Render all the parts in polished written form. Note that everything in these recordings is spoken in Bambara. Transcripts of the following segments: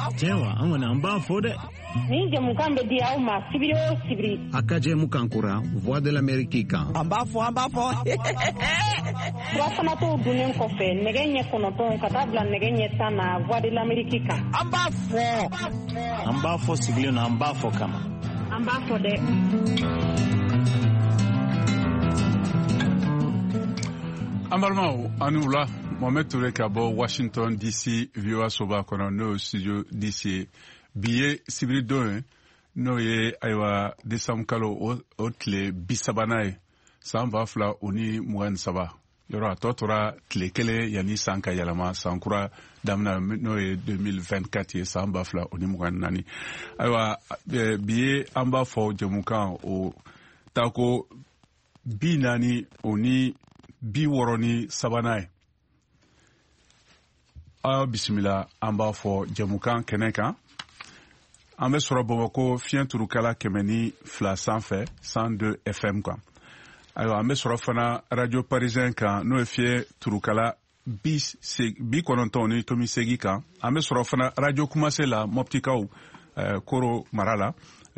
Cewa an wani an ba fo dɛ. Ni jamukan bɛ di aw ma sibiri o sibiri. A ka jɛmukan kura Voix de l'Amérique kan. An b'a fɔ. Furafana t'o dunnen kɔfɛ nɛgɛ ɲɛ 9 ka taa bila nɛgɛ ɲɛ 10 na Voix de l'Amérique kan. An b'a fɔ. An b'a fɔ sigilen na an b'a fɔ kama. An b'a fɔ dɛ. An balimaw ani wula Mohamed Touré ka bɔ Washington DC VOA soba kɔnɔ n'o studio DC bi ye sibiri don ye n'o ye ayiwa décembre kalo o tile 30 ye san 2023 yɔrɔ a tɔ tora tile kelen yanni san ka yɛlɛma san kura daminɛ n'o ye 2024 ye san 2024 ayiwa bi ye an b'a fɔ jamukan o tako 40 o ni 63 ye aw bisimila an b'a fɔ jamukan kɛnɛ kan an bɛ sɔrɔ Bamakɔ fiɲɛ turukala 102 sanfɛ 102 FM kan ayiwa an bɛ sɔrɔ fana radio parisien kan n'o ye fiɲɛ turukala 98.8 kan an bɛ sɔrɔ fana radio Kumase la Moptikaw Koro mara la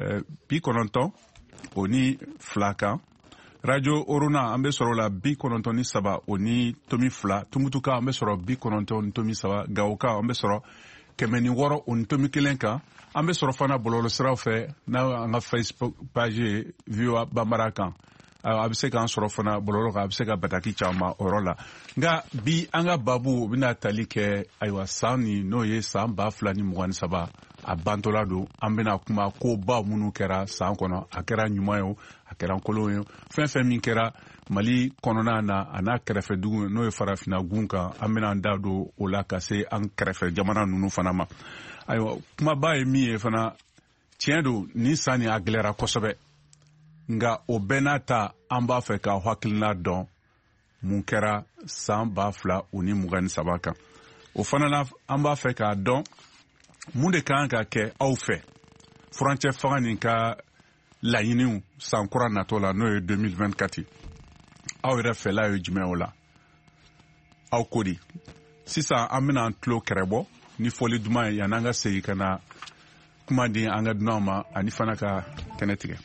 92.2 kan radio Oruna an bɛ sɔrɔ la 93 o ni tomi 2 Tumutuka an bɛ sɔrɔ 93 Gawoka an bɛ sɔrɔ 106 o ni tomi 1 kan an bɛ sɔrɔ fana bɔlɔlɔ siraw fɛ n'an ka Facebook page VOA Bambara kan a bɛ se k'an sɔrɔ fana bɔlɔlɔ kan a bɛ se ka bataki caman o yɔrɔ la nka bi an ka babu bɛna tali kɛ ayiwa san nin n'o ye san 2023 a bantola don an bɛna kuma koba minnu kɛra san kɔnɔ a kɛra ɲuman ye o a kɛra kolon ye fɛn fɛn min kɛra Mali kɔnɔna na a n'a kɛrɛfɛ dugu n'o ye farafina gun kan an bɛna an da don o la ka se an kɛrɛfɛ jamana ninnu fana ma ayiwa kumaba ye min ye fana tiɲɛ don nin san nin a gɛlɛyara kosɛbɛ nka o bɛɛ n'a ta an b'a fɛ ka hakilina dɔn mun kɛra san 2023 kan o fana na an b'a fɛ k'a dɔn mun de kan ka kɛ aw fɛ furancɛ fanga nin ka laɲiniw san kura natɔ la n'o ye 2024 aw yɛrɛ fɛla ye jumɛn o la aw ko di sisan an bɛna an tulo kɛrɛbɔ ni fɔli duman ye yan'an ka segin ka na kuma di an ka dunanw ma ani fana ka kɛnɛ tigɛ.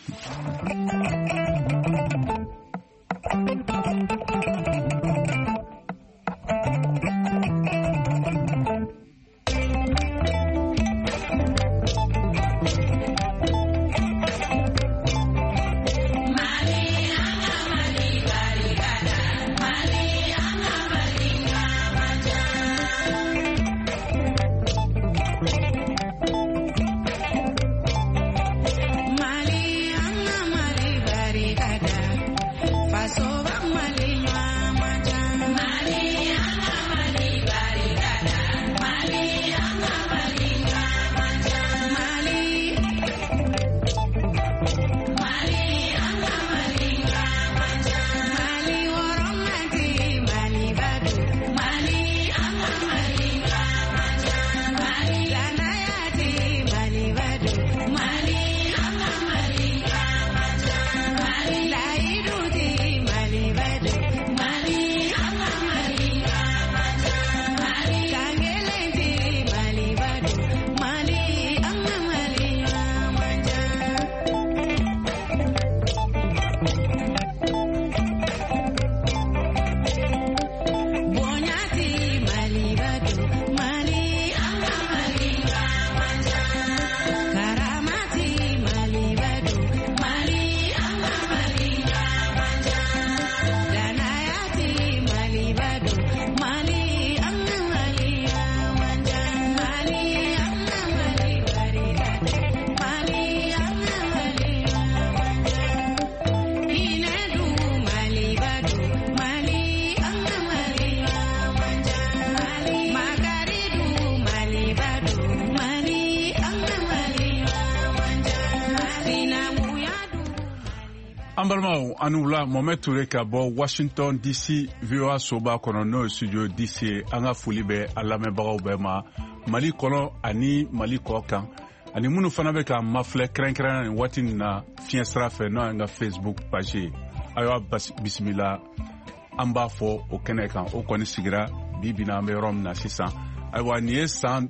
An balimaw ani wula Mohamed Touré ka bɔ Washington DC VOA soba kɔnɔ n'o ye studio DC ye an ka foli bɛ a lamɛnbagaw bɛɛ ma Mali kɔnɔ ani Mali kɔ kan ani minnu fana bɛ ka mafilɛ kɛrɛnkɛrɛn nin waati nin na fiɲɛ sira fɛ n'o y'an ka Facebook page ye ayiwa bisimila an b'a fɔ o kɛnɛ kan o kɔni sigira bi bi na an bɛ yɔrɔ min na sisan ayiwa nin ye san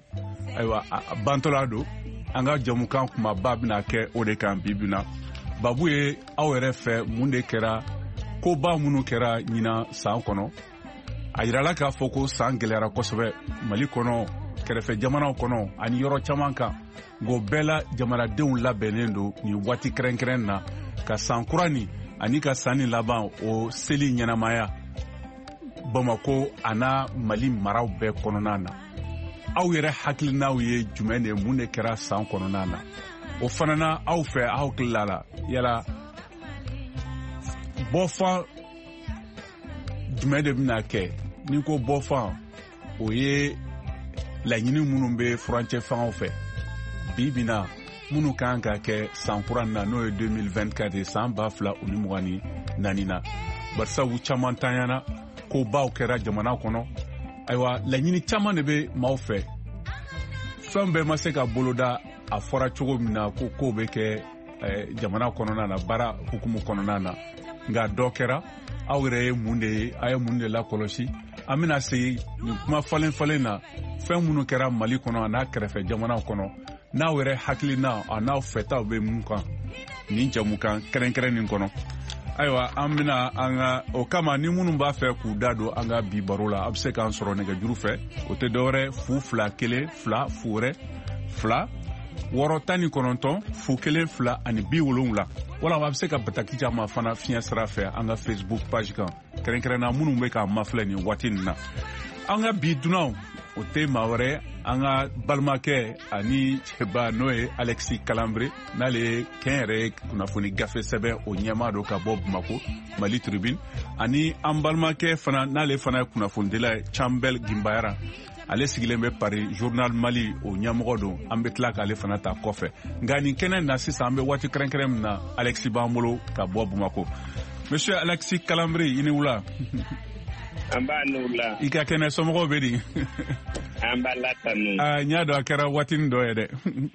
ayiwa bantola don an ka jamukan kumaba bɛna kɛ o de kan bi na babu ye aw yɛrɛ fɛ mun de kɛra koba minnu kɛra ɲina san kɔnɔ a yirala k'a fɔ ko san gɛlɛyara kosɛbɛ Mali kɔnɔ kɛrɛfɛ jamanaw kɔnɔ ani yɔrɔ caman kan ngo bɛɛ la jamanadenw labɛnnen don nin waati kɛrɛnkɛrɛn na ka san kura nin ani ka san nin laban o seli ɲɛnamaya Bamako ana Mali maraw bɛɛ kɔnɔna na aw yɛrɛ hakilinaw ye jumɛn de mun de kɛra san kɔnɔna na o fana na aw fɛ aw hakilila la yala bɔfan jumɛn de bɛna kɛ ni ko bɔfan o ye laɲini minnu bɛ furancɛ fangaw fɛ bi bina minnu kan ka kɛ san kura na n'o ye 2024 san 2024 na barisa u caman tanyana ko baw kɛra jamana kɔnɔ ayiwa laɲini caman de bɛ maaw fɛ fɛn bɛɛ ma se ka boloda a fɔra cogo min na ko kow bɛ kɛ jamana kɔnɔna na baara hukumu kɔnɔna na nka dɔ kɛra aw yɛrɛ ye mun de ye a ye mun de lakɔlɔsi an bɛna se nin kuma falen na fɛn minnu kɛra Mali kɔnɔ a n'a kɛrɛfɛ jamanaw kɔnɔ n'aw yɛrɛ hakilina a n'aw fɛtaw bɛ mun kan nin jamukan kɛrɛnkɛrɛn nin kɔnɔ ayiwa an bɛna an ka o kama ni minnu b'a fɛ k'u da don an ka bi baro la a bɛ se k'an sɔrɔ nɛgɛjuru fɛ o tɛ dɔwɛrɛ 2 2 1 2 0 6 19 0 1 2 ani 70 wala a bɛ se ka bataki caman fana fiɲɛ sira fɛ an ka Facebook page kan kɛrɛnkɛrɛnna minnu bɛ k'an mafilɛ nin waati nin na an ka bi dunanw o tɛ maa wɛrɛ an ka balimakɛ ani cɛba n'o ye Alexis Kalambre n'ale ye kɛn yɛrɛ kunnafoni gafe sɛbɛn o ɲɛmaa don ka bɔ Bamako Mali Tribune ani an balimakɛ fana n'ale fana ye kunnafonidila ye Chambel Gimbayara ale sigilen bɛ Paris Journal Mali o ɲɛmɔgɔ don an bɛ tila k'ale fana ta kɔfɛ nka nin kɛnɛ na sisan an bɛ waati kɛrɛnkɛrɛn min na Alexis b'an bolo ka bɔ Bamako Monsieur Alexis Kalambre i ni wula an b'a n'u la i ka kɛnɛ somɔgɔw bɛ di an b'a la tanu n y'a dɔn a kɛra waatinin dɔ ye dɛ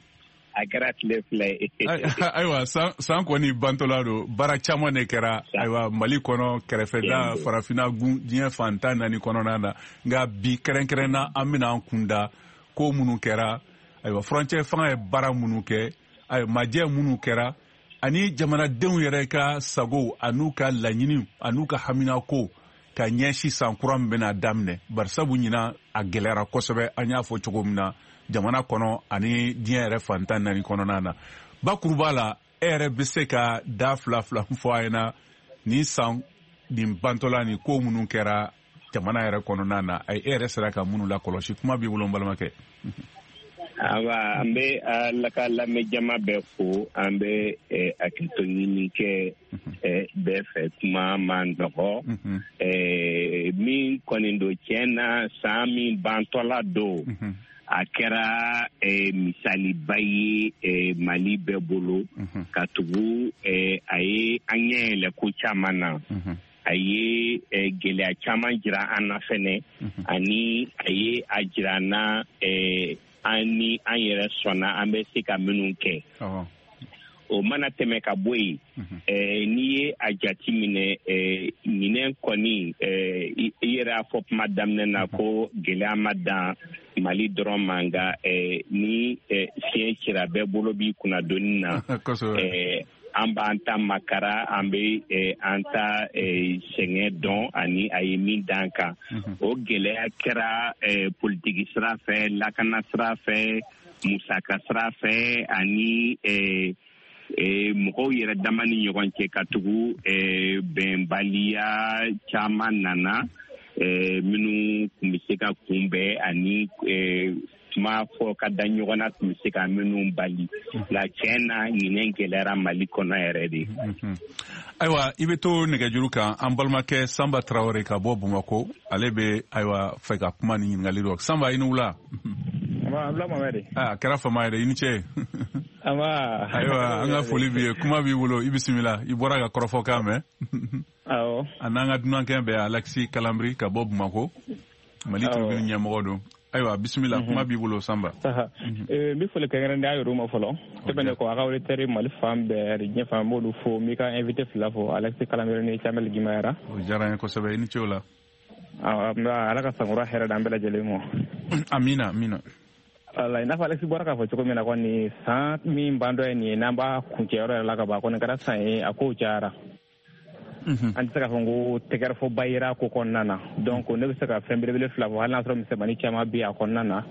a kɛra tile fila ye ayiwa san kɔni bantɔla don baara caman de kɛra ayiwa Mali kɔnɔ kɛrɛfɛda farafinna gun diɲɛ fan 14 kɔnɔna na nka bi kɛrɛnkɛrɛnna an bɛna an kun da ko minnu kɛra ayiwa furancɛ fanga ye baara minnu kɛ ayiwa majɛ minnu kɛra ani jamanadenw yɛrɛ ka sago an'u ka laɲiniw an'u ka haminako ka ɲɛsi san kura min bɛna daminɛ barisabu ɲina a gɛlɛyara kosɛbɛ an y'a fɔ cogo min na jamana kɔnɔ ani diɲɛ yɛrɛ fan 14 kɔnɔna na bakuruba la e yɛrɛ bɛ se ka da fila fɔ a ɲɛna nin san nin bantɔla ni ko minnu kɛra jamana yɛrɛ kɔnɔna na e yɛrɛ sera ka minnu lakɔlɔsi kuma b'i bolo n balimakɛ awa an bɛ ala ka lamɛnjama bɛɛ fo an bɛ hakilito ɲini kɛ bɛɛ fɛ kuma man nɔgɔ min kɔni don tiɲɛ na san min bantɔla don a kɛra misaliba ye Mali bɛɛ bolo ka tugu a ye an ɲɛ yɛlɛ ko caman na a ye gɛlɛya caman jira an na fɛnɛ ani a ye a jira an na an ni an yɛrɛ sɔnna an bɛ se ka minnu kɛ o mana tɛmɛ ka bɔ yen n'i ye a jati minɛ ɲinɛ kɔni i yɛrɛ y'a fɔ kuma daminɛ na ko gɛlɛya ma dan Mali dɔrɔn ma nka ni fiɲɛ cira bɛɛ bolo b'i kunnadonni na an b'an ta makara an bɛ an ta sɛgɛn dɔn ani a ye min d'an kan o gɛlɛya kɛra politiki sira fɛ lakana sira fɛ musaka sira fɛ ani mɔgɔw yɛrɛ dama ni ɲɔgɔn cɛ ka tugu bɛnbaliya caman nana minnu tun bɛ se ka kunbɛn ani tuma fɔ ka da ɲɔgɔn na tun bɛ se ka minnu bali la tiɲɛ na ɲinɛ gɛlɛyara Mali kɔnɔ yɛrɛ de. Ayiwa i bɛ to nɛgɛjuru kan an balimakɛ Sanba Tarawele ka bɔ Bamako ale bɛ ayiwa fɛ ka kuma ni ɲininkali dɔ Sanba i ni wula. A kɛra fama yɛrɛ i ni ce. Ayiwa an ka foli b'i ye kuma b'i bolo i bisimila i bɔra ka kɔrɔfɔkan mɛn. Awɔ. A n'an ka dunankɛ bɛ Alexis Kalambri ka bɔ Bamako Mali Tribune ɲɛmɔgɔ don. Ayiwa bisimila kuma b'i bolo Sanba. N bɛ foli kɛrɛnkɛrɛnnen da yɔrɔ ma fɔlɔ. Tɛmɛnen kɔ a ka auditeurs Mali fan bɛɛ diɲɛ fan b'olu fo n b'i ka invité fila fɔ Alexis Kalambri ni Chambel Gimbayara. O diyara n ye kosɛbɛ i ni ce o la. Ala ka sankɔrɔ hɛrɛ d'an bɛɛ lajɛlen ma. Amina amina. ala ina fa Alex bɔra k'a fɔ cogo min na kɔni san min bandɔ ye nin ye n'an b'a kuncɛyɔrɔ yɛrɛ la ka ban kɔni kɛra san ye a kow cayara an tɛ se k'a fɔ ko tɛgɛrɛfɔba yera ko kɔnɔna na donc ne bɛ se ka fɛn belebele fila fɔ hali n'a sɔrɔ misɛnmanin caman bɛ a kɔnɔna na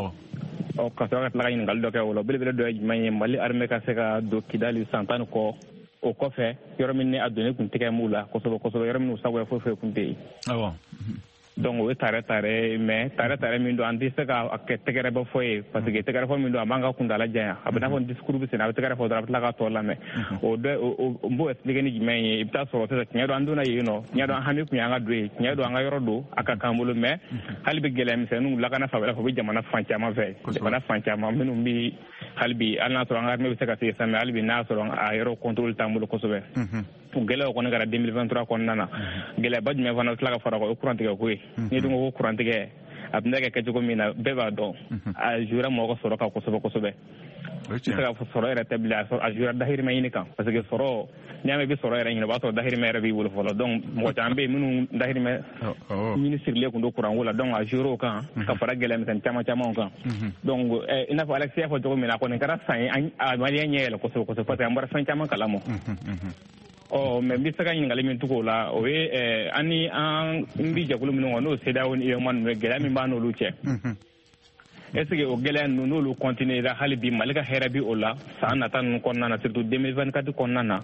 ka sɔrɔ ka tila ka ɲininkali dɔ kɛ o la belebele dɔ ye jumɛn ye Mali armée ka se ka don Kidali san 10 kɔ o kɔfɛ yɔrɔ min ni a donni kun tɛgɛ m'u la kosɛbɛ kosɛbɛ yɔrɔ min sagoya foyi foyi kun tɛ yen donc o ye tare mais tare min don an tɛ se ka kɛ tɛgɛrɛbɔ fɔ ye parce que tɛgɛrɛfɔ min don a b'an ka kuntala janya a bɛ n'a fɔ discours bɛ senna a bɛ tɛgɛrɛfɔ dɔrɔn a bɛ tila ka tɔ lamɛn o n b'o expliquer ni jumɛn ye i bɛ taa sɔrɔ sisan tiɲɛ don an donna yen nɔ tiɲɛ don an hami kun y'an ka don ye tiɲɛ don an ka yɔrɔ don a ka k'an bolo mais hali bɛ gɛlɛya misɛnninw lakana fanfɛla fɛ u bɛ jamana fan caman fɛ jamana fan caman minnu bɛ hali bi hali n'a sɔrɔ an ka armée bɛ se ka sigi sisan mais hali bi n'a sɔrɔ a yɔrɔ contrôle t'an bolo kosɛbɛ gɛlɛyaw kɔni kɛra 2023 kɔnɔna na gɛlɛyaba jumɛn fana bɛ tila ka fara o kurantigɛ ko ye n'i dun ko kurantigɛ a tun bɛ kɛ cogo min na bɛɛ b'a dɔn a jouera mɔgɔ ka sɔrɔ kan kosɛbɛ kosɛbɛ i se ka sɔrɔ yɛrɛ tɛ bilen a jouera dahirimɛ ɲini kan parce que sɔrɔ n'i y'a mɛn i bɛ sɔrɔ yɛrɛ ɲini o b'a sɔrɔ dahirimɛ yɛrɛ b'i bolo fɔlɔ donc mɔgɔ caman bɛ yen minnu dahirimɛ ɲini sirilen kun don kuranko la donc a jouera o kan ka fara gɛlɛyamisɛnnin caman kan donc i n'a fɔ Alex y'a fɔ cogo min na a kɔni kɛra san ye a maliyɛn ɲɛ yɛlɛ kosɛbɛ kosɛbɛ parce que an bɔra fɛn caman kalama mais n bɛ se ka ɲininkali min tugu o la o ye an bɛ jɛkulu minnu kɔnɔ n'o CEDEAO ni UEMOA ninnu ye gɛlɛya min b'an n'olu cɛ est-ce que o gɛlɛya ninnu n'olu continuera hali bi Mali ka hɛrɛ bi o la san nata ninnu kɔnɔna na surtout 2024 kɔnɔna na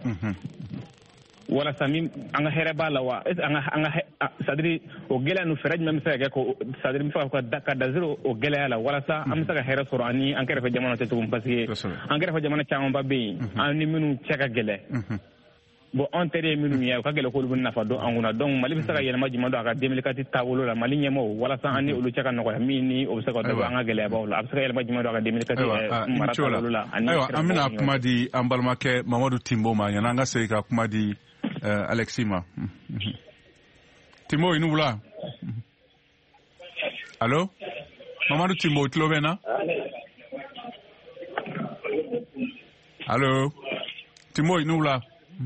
walasa min an ka hɛrɛ b'a la wa est-ce que c'est-à-dire o gɛlɛya ninnu fɛɛrɛ jumɛn bɛ se ka kɛ c'est-à-dire n bɛ fɛ ka da zéro o gɛlɛya la walasa an bɛ se ka hɛrɛ sɔrɔ ani an kɛrɛfɛ jamana tɛ tugun parce que an kɛrɛfɛ jamana camanba bɛ yen an ni minnu cɛ ka gɛlɛn bon an teri ye minnu ye u ka gɛlɛn k'olu bɛ nafa dɔn an kunna donc Mali bɛ se ka yɛlɛma jumɛn don a ka 2024 taabolo la Mali ɲɛmɔgɔw walasa an ni olu cɛ ka nɔgɔya min ni o bɛ se ka dɔ bɔ an ka gɛlɛyabaw la a bɛ se ka yɛlɛma jumɛn don a ka 2024 mara taabolo la ayiwa an bɛna kuma di an balimakɛ Mamadu Timbo ma yanni an ka segin ka kuma di Alexis ma Timbo i ni wula allo Mamadu Timbo tulo bɛ n na allo Timbo i ni wula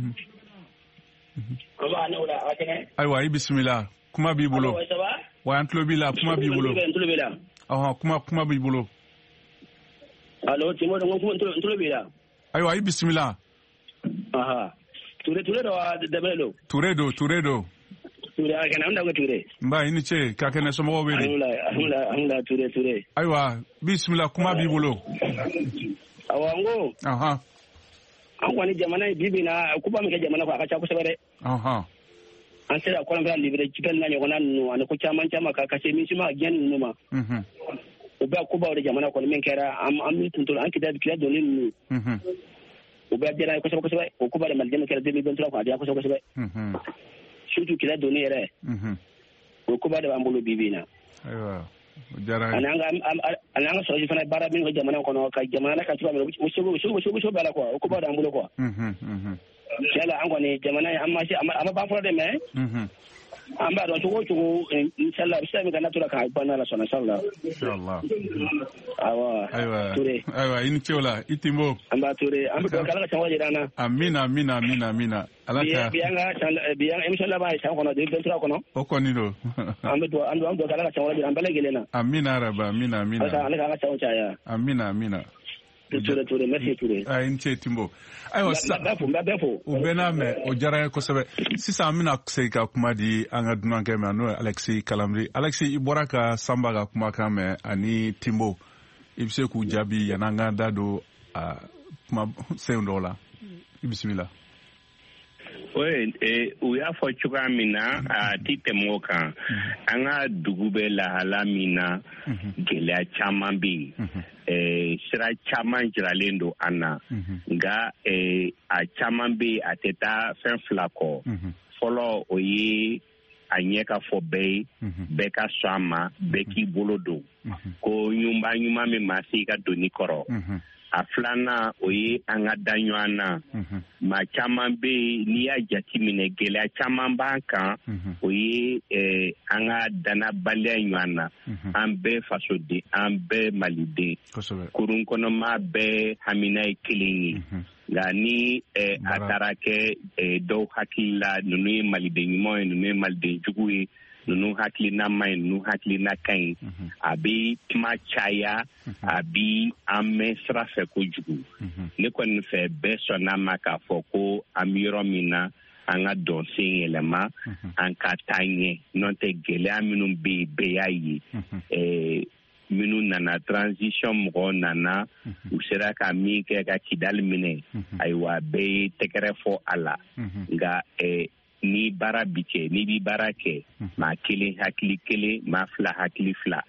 ayiwa i bisimila kuma b'i bolo wa an tulo b'i la kuma b'i bolo kuma b'i bolo allo Timbo tulo b'i la ayiwa i bisimila Ture do Dabelo Ture do a kana unda ko Ture mba i ni ce ka kɛnɛ somɔgɔw bɛ di alhamdulillah Ture ayiwa bisimila kuma b'i bolo awango an kɔni jamana bibi na kuba min kɛ jamana ko a ka ca kosɛbɛ dɛ an sera kɔlɔnfɛ libere cikɛli na ɲɔgɔnna ninnu ani ko caman ka se misima gɛn ninnu ma u bɛ kubaw de jamana kɔni min kɛra an min tun to an kida donni ninnu u bɛ diyara ye kosɛbɛ kosɛbɛ o kuba de malidenw kɛra 2023 kɔni a diyara kosɛbɛ kosɛbɛ surtout kida donni yɛrɛ o kuba de b'an bolo bibi na ani an ka sɔrɔsi fana baara min kɛ jamana kɔnɔ ka jamana ka cogoya min o b'a la quoi o kuba de b'an bolo quoi tiɲɛ la an kɔni jamana an ma ban fɔlɔ dɛ mais an b'a dɔn cogo o cogo inshallah bisa min ka na tora k'a ban ala sɔnna inshallah ayiwa Ture ayiwa i ni ce o la i Timbo an b'a Ture an bɛ dugawu ala ka caman jira an na amina ala ka bi an émission laban ye san kɔnɔ 2023 kɔnɔ o kɔni don an dugawu ala ka caman jira an bɛɛ lajɛlen na amina araba amina ala ka caman caya amina Ture merci Ture i ni ce Timbo ayiwa u bɛɛ n'a mɛn o diyara ye kosɛbɛ sisan an bɛna segin ka kuma di an ka dunankɛ ma n'o ye Alexis Calamri Alexis i bɔra ka Sanba ka kumakan mɛn ani Timbo i bɛ se k'u jaabi yanni an ka da don kuma sɛn dɔw la i bisimila. u y'a fɔ cogoya min na a ti tɛmɛ o kan an ka dugu bɛ lahala min na gɛlɛya caman bɛ yen sira caman jiralen don an na nka a caman bɛ yen a tɛ taa fɛn fila kɔ fɔlɔ o ye a ɲɛ ka fɔ bɛɛ ye bɛɛ ka sɔn a ma bɛɛ k'i bolo don ko ɲuman min ma se i ka doni kɔrɔ a filanan o ye an ka da ɲɔgɔn na maa caman bɛ yen n'i y'a jate minɛ gɛlɛya caman b'an kan o ye an ka danabaliya ɲɔgɔn na an bɛɛ fasoden an bɛɛ maliden kurun kɔnɔma bɛɛ hamina ye kelen ye nka ni a taara kɛ dɔw hakili la ninnu ye maliden ɲumanw ye ninnu ye maliden jugu ye ninnu hakilina man ɲi ninnu hakilina ka ɲi a bɛ kuma caya a bi an mɛn sira fɛ kojugu ne kɔni fɛ bɛɛ sɔnna ma k'a fɔ ko an bɛ yɔrɔ min na an ka dɔn sen yɛlɛma an ka taa ɲɛ n'o tɛ gɛlɛya minnu bɛ yen bɛɛ y'a ye minnu nana transition mɔgɔw nana u sera ka min kɛ ka Kidali minɛ ayiwa bɛɛ ye tɛgɛrɛ fɔ a la nka ni baara bi kɛ ni bi baara kɛ maa kelen hakili kelen maa fila hakili fila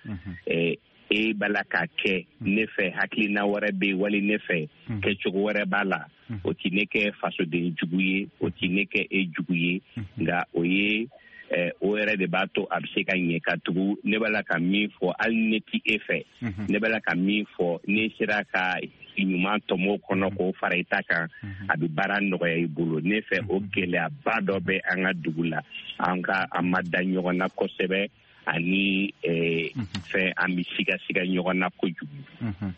e bala ka kɛ ne fɛ hakilina wɛrɛ bɛ yen wali ne fɛ kɛcogo wɛrɛ b'a la o ti ne kɛ fasoden jugu ye o ti ne kɛ e jugu ye nka o ye o yɛrɛ de b'a to a bɛ se ka ɲɛ ka tugu ne b'a la ka min fɔ hali ne ti e fɛ ne b'a la ka min fɔ ne sera ka ɲuman tɔmɔ kɔnɔ k'o fara i ta kan a bɛ baara nɔgɔya i bolo ne fɛ o gɛlɛyaba dɔ bɛ an ka dugu la an ma da ɲɔgɔn na kosɛbɛ ani fɛn an bɛ siga ɲɔgɔn na kojugu.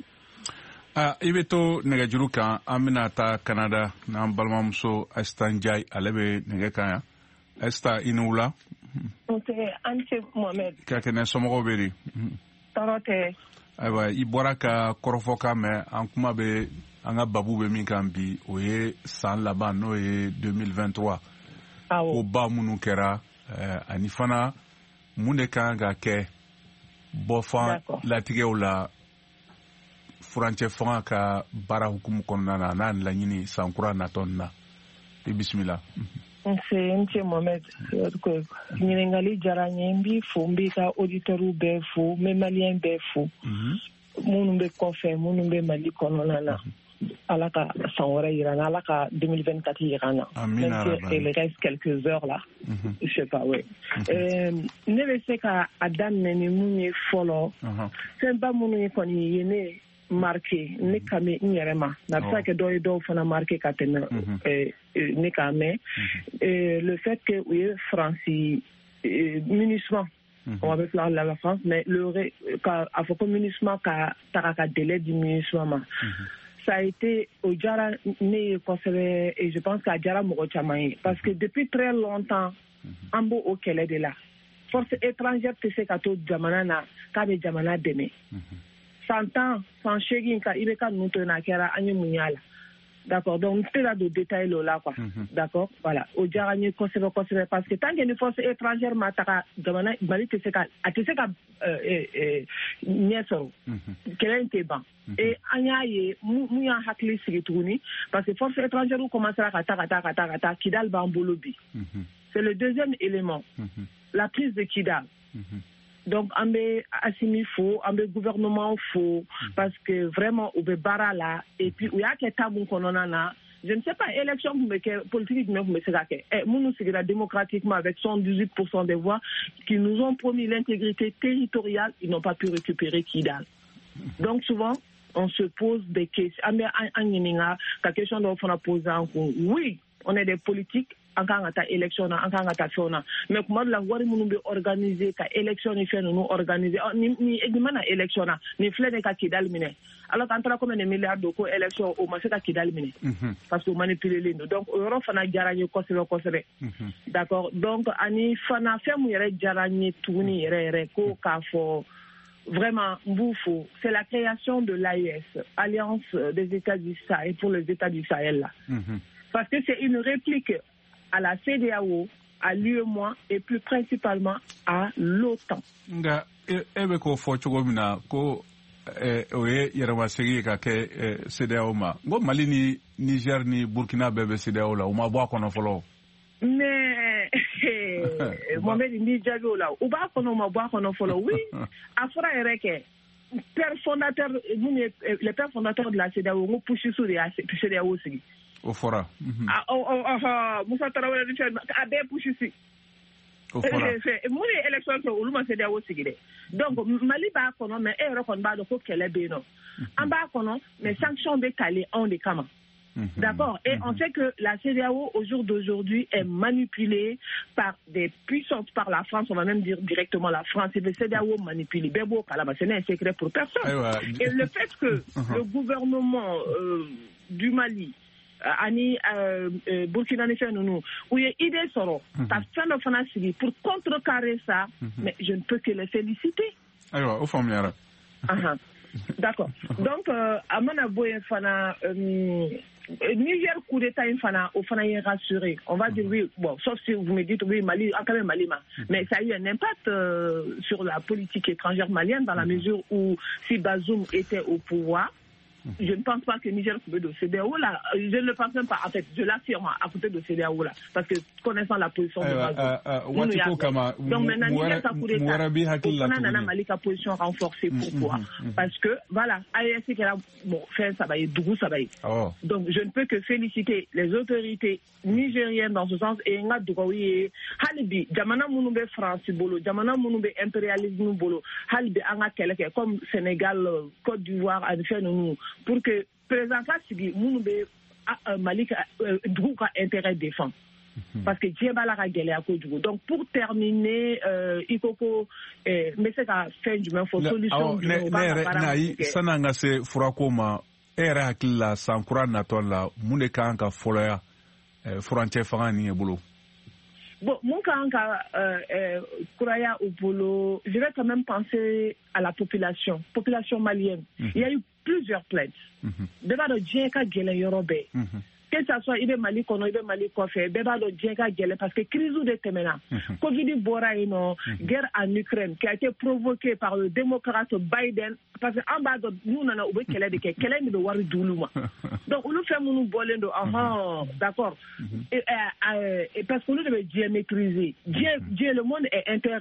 I bɛ to nɛgɛjuru kan an bɛna taa Canada n'an balimamuso Asita Njayi ale bɛ nɛgɛ kan yan. Asita i ni wula. An tɛ Mohamed. Ka kɛnɛ somɔgɔw bɛ di. Tɔɔrɔ tɛ. Ayiwa i bɔra ka kɔrɔfɔkan mɛn an kuma bɛ an ka babu bɛ min kan bi o ye san laban n'o ye 2023 ko ba minnu kɛra ani fana mun de kan ka kɛ bɔfan latigɛw la furancɛ fanga ka baara hukumu kɔnɔna na n'a laɲini san kura natɔ na i bisimila. N cɛ Mohamed ɲininkali diyara n ye n b'i fo n b'i ka auditeurs bɛɛ fo n bɛ maliyɛn bɛɛ fo minnu bɛ kɔfɛ minnu bɛ Mali kɔnɔna na ala ka san wɛrɛ yira n na ala ka 2024 yira n na même si il reste quelques heures là je sais pas ouais ne bɛ se ka a daminɛ ni mun ye fɔlɔ fɛnba minnu ye kɔni ye ne marqué ne ka mɛn n yɛrɛ ma na bɛ se ka kɛ dɔw ye dɔw fana marqué ka tɛmɛ ne ka mɛn le fait que u ye Faransi MINUSMA on va parler de la France mais a fɔ ko MINUSMA ka taga ka délai di MINUSMA ma ça a été au diyara ne ye kosɛbɛ et je pense que a diyara mɔgɔ caman ye parce que depuis très longtemps an b'o o kɛlɛ de la force étrangère tɛ se ka to jamana na k'a bɛ jamana dɛmɛ 100 ans 180 ka i bɛ ka ninnu to yen a kɛra an ye mun y'a la d'accord donc n tɛ ka don détail o la quoi d'accord voilà o diyara n ye kosɛbɛ kosɛbɛ parce que tant que ni force étrangère ma taga jamana Mali tɛ se ka ɲɛ sɔrɔ kɛlɛ in tɛ ban et an y'a ye mun y'an hakili sigi tuguni parce que force étrangère commencera ka taa Kidal b'an bolo bi c'est le deuxième élément la prise de Kidal. Donc, on bɛ Assimi fo, on bɛ gouvernement fo, parce que vraiment, on bɛ baara la, et puis, il y a que tabou kɔnɔna na. Je ne sais pas, élection politique, mais vous me savez que nous sigira démocratiquement avec 118% des voix qui nous ont promis l'intégrité territoriale, ils n'ont pas pu récupérer Kidal. Donc, souvent, on se pose des questions. La question dont on a posé en cours. Oui, on est des politiques. En cas de élection, en cas de mais comment la voie nous organiser, ka élection ni fait nous organiser, ni mana élection ni flé de ka Kidal mine. Alors quand on a comme un milliard de élection au moins c'est ka Kidal mine. Parce que manipuler les nous. Donc Europe fana jaranye kosebe. D'accord. Donc ani fana fait mu yere jaranye tourni yere ko ka fo vraiment Mboufo, c'est la création de l'AES, Alliance des États du Sahel pour les États du Sahel là. Parce que c'est une réplique à la CEDEAO, à l'UEMOA et plus principalement à l'OTAN. Nga ebe ko fo cogo mina ko oye yɛrɛmasegi ka kɛ CEDEAO ma ngo Mali ni Niger ni Burkina bɛɛ bɛ CEDEAO la u ma bɔ a kɔnɔ fɔlɔ. Mais Mohamed ndi jaabi o la u b'a kɔnɔ u ma bɔ a kɔnɔ fɔlɔ oui a fɔra yɛrɛ kɛ les pères fondateurs de la CEDEAO ngo Puchisu de y'a CEDEAO sigi. O fɔra. Musa Tarawele ni fɛn a bɛɛ Puchisu. O fɔra. Mun ye élection kɛ olu ma CEDEAO sigi dɛ. Donc Mali b'a kɔnɔ mais e yɛrɛ kɔni b'a dɔn ko kɛlɛ bɛ yen nɔ. An b'a kɔnɔ mais sanctions bɛ tali anw de kama. D'accord. Et on sait que la CEDEAO au jour d'aujourd'hui est manipulée par des puissances, par la France, on va même dire directement la France. Et le CEDEAO manipule. Bebo Kalama, ce n'est un secret pour personne. Et le fait que le gouvernement du Mali ani Burkina fɛ ninnu u ye idée sɔrɔ ka fɛn dɔ fana sigi pour contrecarrer ça mais je ne peux que les féliciter. Ayiwa o faamuyara. D'accord. Donc a mana bɔ yen fana Niger coup d'état in fana o fana est rassuré. On va dire oui, bon, sauf si vous me dites oui, Mali, quand même Mali, mais ça a eu un impact sur la politique étrangère malienne dans la mesure où si Bazoum était au pouvoir, je ne pense pas que Niger pouvait de CEDEAO là. Je ne le pense même pas. En fait, je l'affirme à côté de CEDEAO là. Parce que connaissant la position de Bazoum. Donc maintenant, Niger, ça coup d'état. Mali, sa position renforcée. Pourquoi? Parce que, voilà, AES, bon, ça va être Dougou, ça va être. Donc, je ne peux que féliciter les autorités nigériennes dans ce sens. Et nga Dougaoui, Halibi, Jamana Mounoube France Bolo, Jamana Mounoube impérialisme Bolo, Halibi Anga Keleke, comme Sénégal, Côte d'Ivoire, a fait nous. Pour que président Fassigi Mounoube Mali Dougou a intérêt défend. Parce que Djebala a gagné à Côte d'Ivoire. Donc pour terminer, Ikoko, mais c'est la fin du même faut solution. Sananga se Furakoma, era hakila Sankura Natola, Mouneka Anka Foloya, Frontier Farani et Boulot. Bon, mon cas, Kouraya ou Bolo, je vais quand même penser à la population malienne. Il y a eu plusieurs plaintes. Débat de Djenka Gele Yorobe. Que ça soit Ibe Mali Kono, Ibe Mali Kofe, débat de Djenka Gele, parce que crise de Temena, Covid Bora guerre en Ukraine, qui a été provoquée par le démocrate Biden, parce qu'en bas de nous, on a oublié qu'elle est de Wari Doulouma. Donc, on nous fait mon bolendo, d'accord. Et parce que nous devons Dieu maîtriser. Dieu, le monde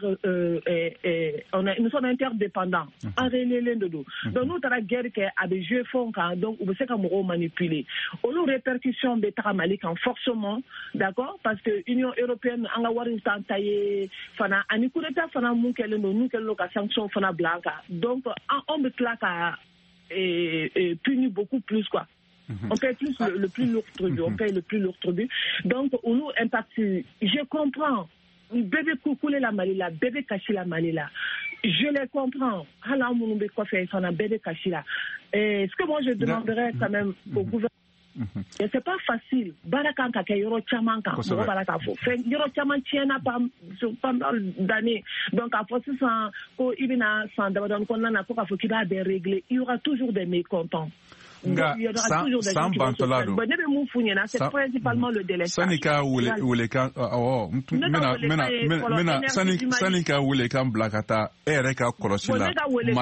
est nous sommes interdépendants. En réalité, donc, nous, avons la guerre qui a des jeux fonds, donc, on sait qu'on manipuler. On nous répercussion de Mali en forcément, d'accord, parce que l'Union européenne, en a wari taillé, fana, anikureta fana moukele no, nous quelle sanction fana blanca. Donc, on me claque à punir beaucoup plus, quoi. On paye plus le plus lourd tribut, on paye le plus lourd tribut. Donc, on nous impacte. Je comprends. Bébé coucoulé la Mali là, bébé caché la Mali là. Je les comprends. Alors, mon bébé quoi fait, ça bébé caché là. Ce que moi je demanderais quand même au gouvernement. Et c'est pas facile. Barakan ka yoro chaman kan mo baraka fo. Fait yoro chaman tiena pendant d'années. Donc à force sans ko ibina sans d'abord qu'on a ko fo qui va des régler. Il y aura toujours des mécontents. Il y aura toujours des gens qui vont se faire. C'est principalement le délai. Sanika Wuleka Sanika Wuleka Blakata Ereka Korosila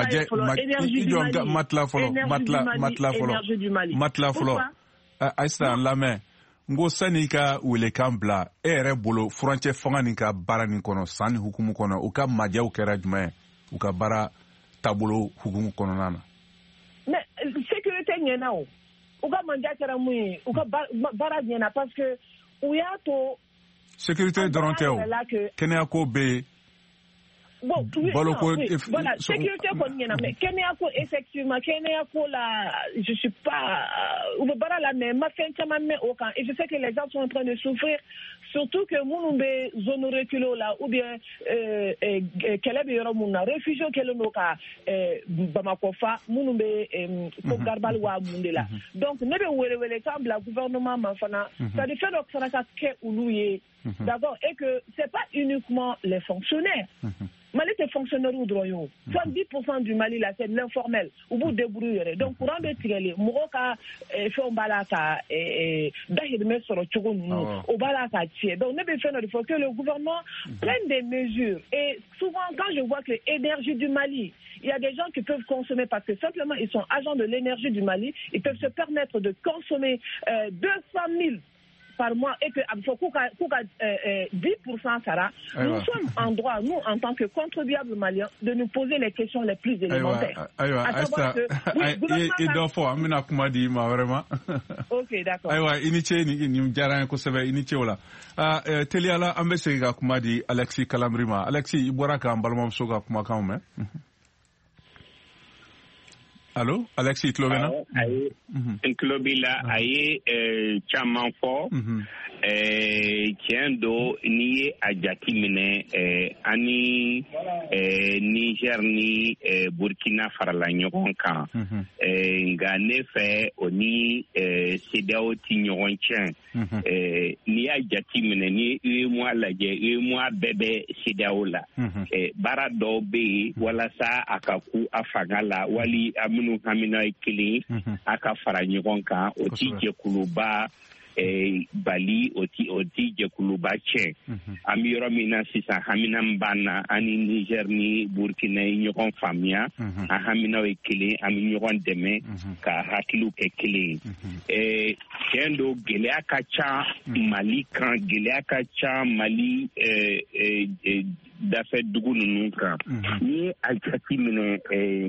Matla Folo Aïssa Lamé ngo sani ka wele kan bla e yɛrɛ bolo furancɛ fanga nin ka baara nin kɔnɔ san ni hukumu kɔnɔ u ka majaw kɛra jumɛn u ka baara taabolo hukumu kɔnɔna na. Mais sécurité ɲɛna o u ka manja kɛra mun ye u ka baara ɲɛna parce que u y'a to. sécurité dɔrɔn tɛ o kɛnɛya ko bɛ yen. Bon, voilà, sécurité qu'on y en a, mais Kenyako, effectivement, Kenyako, là, je suis pas, là, mais ma fin, et je sais que les gens sont en train de souffrir, surtout que Mounoumbe, zone reculo, là, ou bien, Kelebe Yoromouna, réfugiés Kelonoka, Bamakofa, Mounoumbe, Kogarbaloua, Mundela. Donc, nebe wele kamb, la gouvernement, Manfana, ça fait donc ça n'a qu'à oulouye, d'abord, et que c'est pas uniquement les fonctionnaires. Mali est fonctionnaire ou droit. 70% du Mali là c'est l'informel. Où vous débrouillez. Donc pour en détirer, Mouroka fait un balaka et d'ahirme sur le tchogoun au balaka tiers. Donc il faut que le gouvernement prenne des mesures. Et souvent quand je vois que l'énergie du Mali, il y a des gens qui peuvent consommer parce que simplement ils sont agents de l'énergie du Mali, ils peuvent se permettre de consommer 200 000 par mois et que 10% Sarah, nous sommes en droit, nous en tant que contribuables maliens, de nous poser les questions les plus élémentaires. Ok, d'accord. Teliala ambesega kumadi Alexis Kalamrima. Alexis Iboraka Balmom Soga Kumakame. Allô, Alexis Clovena? Clovila, aye, Chamanfo, Tiendo, ni Ajatimine, Ani, Niger, ni Burkina Faralagnoka, Nganefe, Oni, Sidao Tignoronchen, ni Ajatimine, ni moi la moi bébé Sidaola, Barado B, wala sa akaku afagala, wali amunu hamina ikili, akafara nyoronka, oti jekuluba, Bali oti jekuluba che amiro mina sisa hamina mbana ani Niger ni Burkina nyoron famia a hamina wekele ami nyoron deme ka hakilu kekele kendo gelea kacha Mali kan gelea kacha Mali dafe dugu nunka ni alchati mine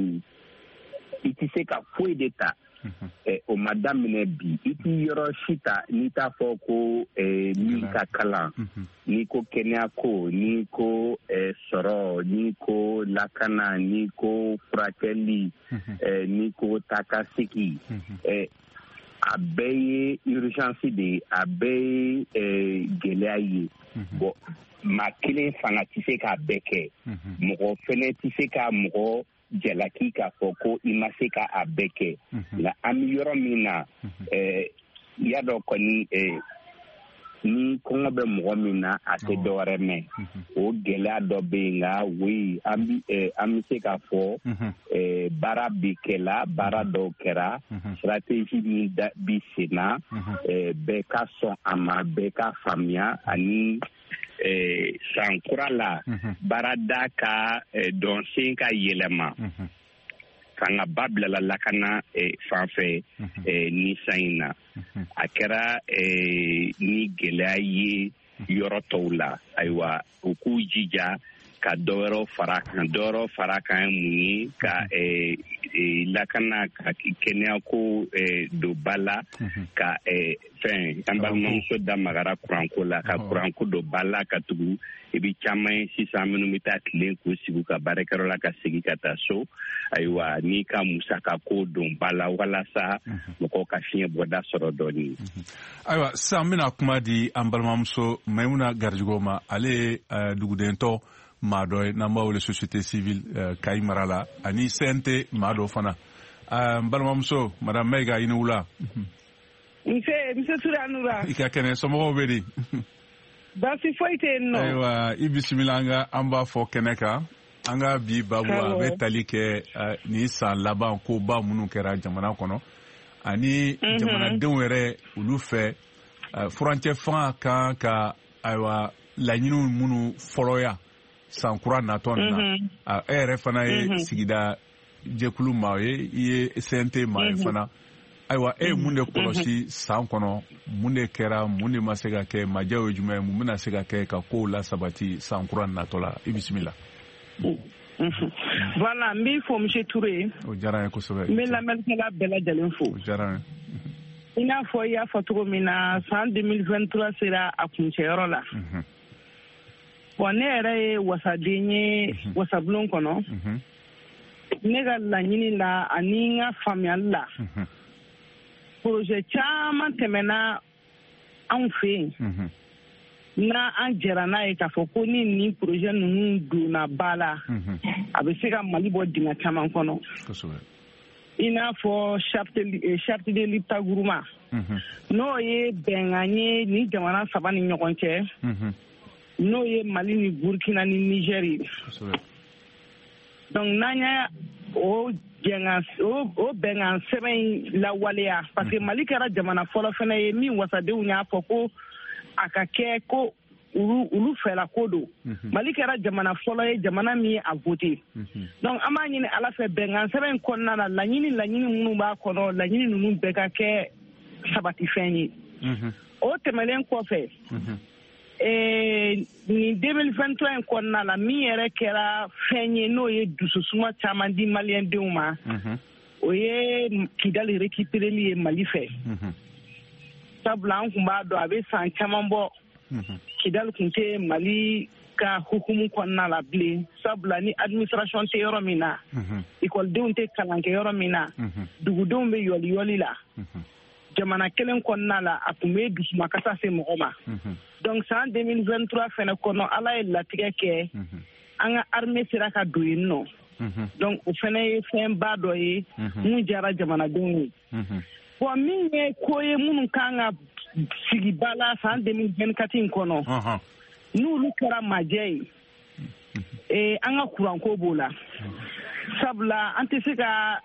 itise ka foi d'etat o madame Nebi iti yoro shita nita foko ni ka kala ni ko Kenya ko ni ko soro ni ko lakana ni ko frateli ni ko takasiki abeye urgence de abeye geleaye bo makile fanga tise ka beke mo fene tise ka mo jalaki ka foko imaseka abeke la amiyoro mina yado koni ni kongo be mo mina ate doreme o gela do benga wi amiseka fo barabikela barado kera stratégie ni bisena beka son ama beka famia ani sankura la barada ka donse ka yelema kanga babla la lakana fanfe ni saina akera ni gelaye yorotola aywa ukujija ka doro faraka muni ka lakana ka Kenya ko do bala ka fin ambalmo so da magara kuranko la ka kuranko do bala ka tugu ebi chama 600 minutes tlen ko sibu ka barekaro la ka sigi kata so aywa ni ka musaka ko do bala wala sa ko ka fiye boda sorodoni aywa samina kuma di ambalmo so maimuna garjugoma ale dugudento madoy namba wala société civile kay marala ani sente mado fana balmamso madame Mega inula monsieur Turanura ikakene somo bedi basi foite no aywa ibisimilanga amba fo keneka anga bi babu abe talike ni san laban ko ba munu kera jamana kono ani jamana denwere ulu fe frontière fan ka aywa lañinu munu foloya sankura naton na ere fana ye sigida jekulu mawe ye sente mawe fana aywa munde kolosi san kono munde kera munde masega ke majawe jume mumina sega ke ka ko la sabati sankura natola ibismillah voilà mbi fo monsieur Touré o jarane ko sobe mais la melkala bela jalen fo o jarane ina fo ya foto mina san 2023 sera akunche yorola bon ne yɛrɛ wasaden wasablon kɔnɔ ne ka laɲini la ani n ka faamuyali la projet caman tɛmɛna anw fɛ yen na an jɛra n'a ye k'a fɔ ko ni nin projet ninnu donna ba la a bɛ se ka Mali bɔ dingɛ caman kɔnɔ i n'a fɔ charte de l'État groupement n'o ye bɛnkan ye ni jamana saba ni ɲɔgɔn cɛ n'o ye Mali ni Burkina ni Niger ye donc n'an y'a o bɛnkan sɛbɛn lawaleya parce que Mali kɛra jamana fɔlɔ fana ye min wasadenw y'a fɔ ko a ka kɛ ko olu fɛla ko don Mali kɛra jamana fɔlɔ ye jamana min ye a voté donc an b'a ɲini Ala fɛ bɛnkan sɛbɛn kɔnɔna na laɲini minnu b'a kɔnɔ laɲini ninnu bɛɛ ka kɛ sabatifɛn ye o tɛmɛlen kɔfɛ ni 2023 in kɔnɔna la min yɛrɛ kɛra fɛn ye n'o ye dususuma caman di maliyɛndenw ma o ye Kidali récupéreli ye Mali fɛ sabula an kun b'a dɔn a bɛ san caman bɔ Kidali kun tɛ Mali ka hukumu kɔnɔna la bilen sabula ni administration tɛ yɔrɔ min na ekɔlidenw tɛ kalan kɛ yɔrɔ min na dugudenw bɛ yɔliyɔli la jamana kelen kɔnɔna la a tun bɛ dusumakasa se mɔgɔ ma donc san 2023 fɛnɛ kɔnɔ ala ye latigɛ kɛ an ka armée sera ka don yen nɔ donc o fɛnɛ ye fɛnba dɔ ye mun diyara jamanadenw ye bon min ye ko ye minnu kan ka sigi ba la san 2024 in kɔnɔ n'olu kɛra majɛ ye an ka kuranko b'o la sabula an tɛ se ka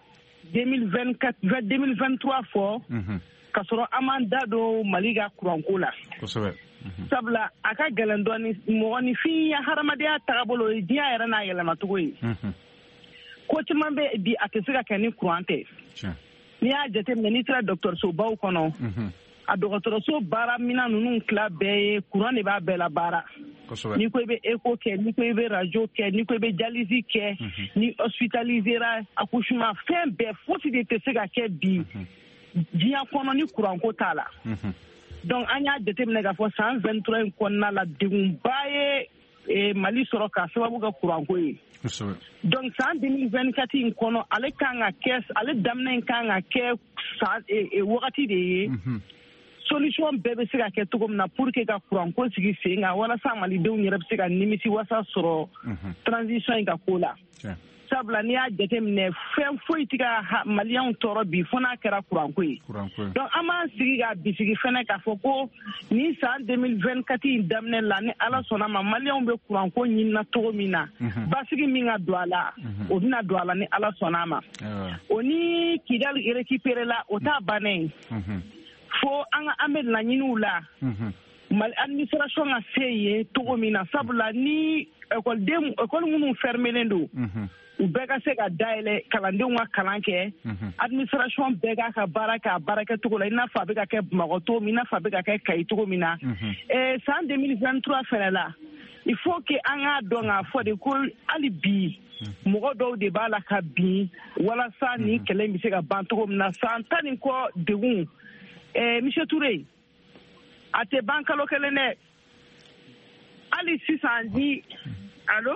2023 fɔ ka sɔrɔ an m'an da don Mali ka kuranko la sabula a ka gɛlɛn dɔɔni mɔgɔninfin ya hadamadenya tagabolo ye diɲɛ yɛrɛ n'a yɛlɛmacogo ye ko caman bɛ bi a tɛ se ka kɛ ni kuran tɛ n'i y'a jateminɛ n'i sera dɔgɔtɔrɔsobaw kɔnɔ a dɔgɔtɔrɔso baara mina ninnu tila bɛɛ ye kuran de b'a bɛɛ la baara n'i ko i bɛ écho kɛ n'i ko i bɛ radio kɛ n'i ko i bɛ dialyse kɛ ni hospitalisera accouchement fɛn bɛɛ fosi de tɛ se ka kɛ bi diɲɛ kɔnɔ ni kuranko t'a la donc an y'a jateminɛ k'a fɔ san 23 in kɔnɔna la degunba ye Mali sɔrɔ ka sababu kɛ kuranko ye donc san 2024 in kɔnɔ ale daminɛ kan ka kɛ wagati de ye solution bɛɛ bɛ se ka kɛ cogo min na pour que ka kuranko sigi sen kan walasa malidenw yɛrɛ bɛ se ka nimisi wasa sɔrɔ transition in ka ko la sabula n'i y'a jateminɛ fɛn foyi tɛ ka maliyɛnw tɔɔrɔ bi fo n'a kɛra kuranko ye donc an b'an sigi ka bisigi fɛnɛ k'a fɔ ko ni san 2024 in daminɛ la ni ala sɔnna ma maliyɛnw bɛ kuranko ɲinina cogo min na basigi min ka don a la o bɛna don a la ni ala sɔnna ma o ni Kidali récupéré la o t'a bannen fo an bɛ laɲiniw la Mali administration ka se yen cogo min na sabula ni école minnu fermelen don u bɛɛ ka se ka dayɛlɛ kalandenw ka kalan kɛ administration bɛɛ k'a ka baara kɛ a baara cogo la i n'a fɔ a bɛ ka kɛ Bamakɔ cogo min i n'a fɔ a bɛ ka kɛ Kayi cogo min na san 2023 fɛnɛ la il faut que an k'a dɔn k'a fɔ de ko hali bi mɔgɔ dɔw de b'a la ka bin walasa ni kɛlɛ bɛ se ka ban cogo min na san 10 nin kɔ degun Monsieur Touré a tɛ ban kalo kelen dɛ hali sisan ni allo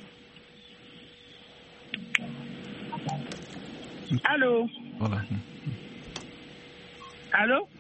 allo voilà allo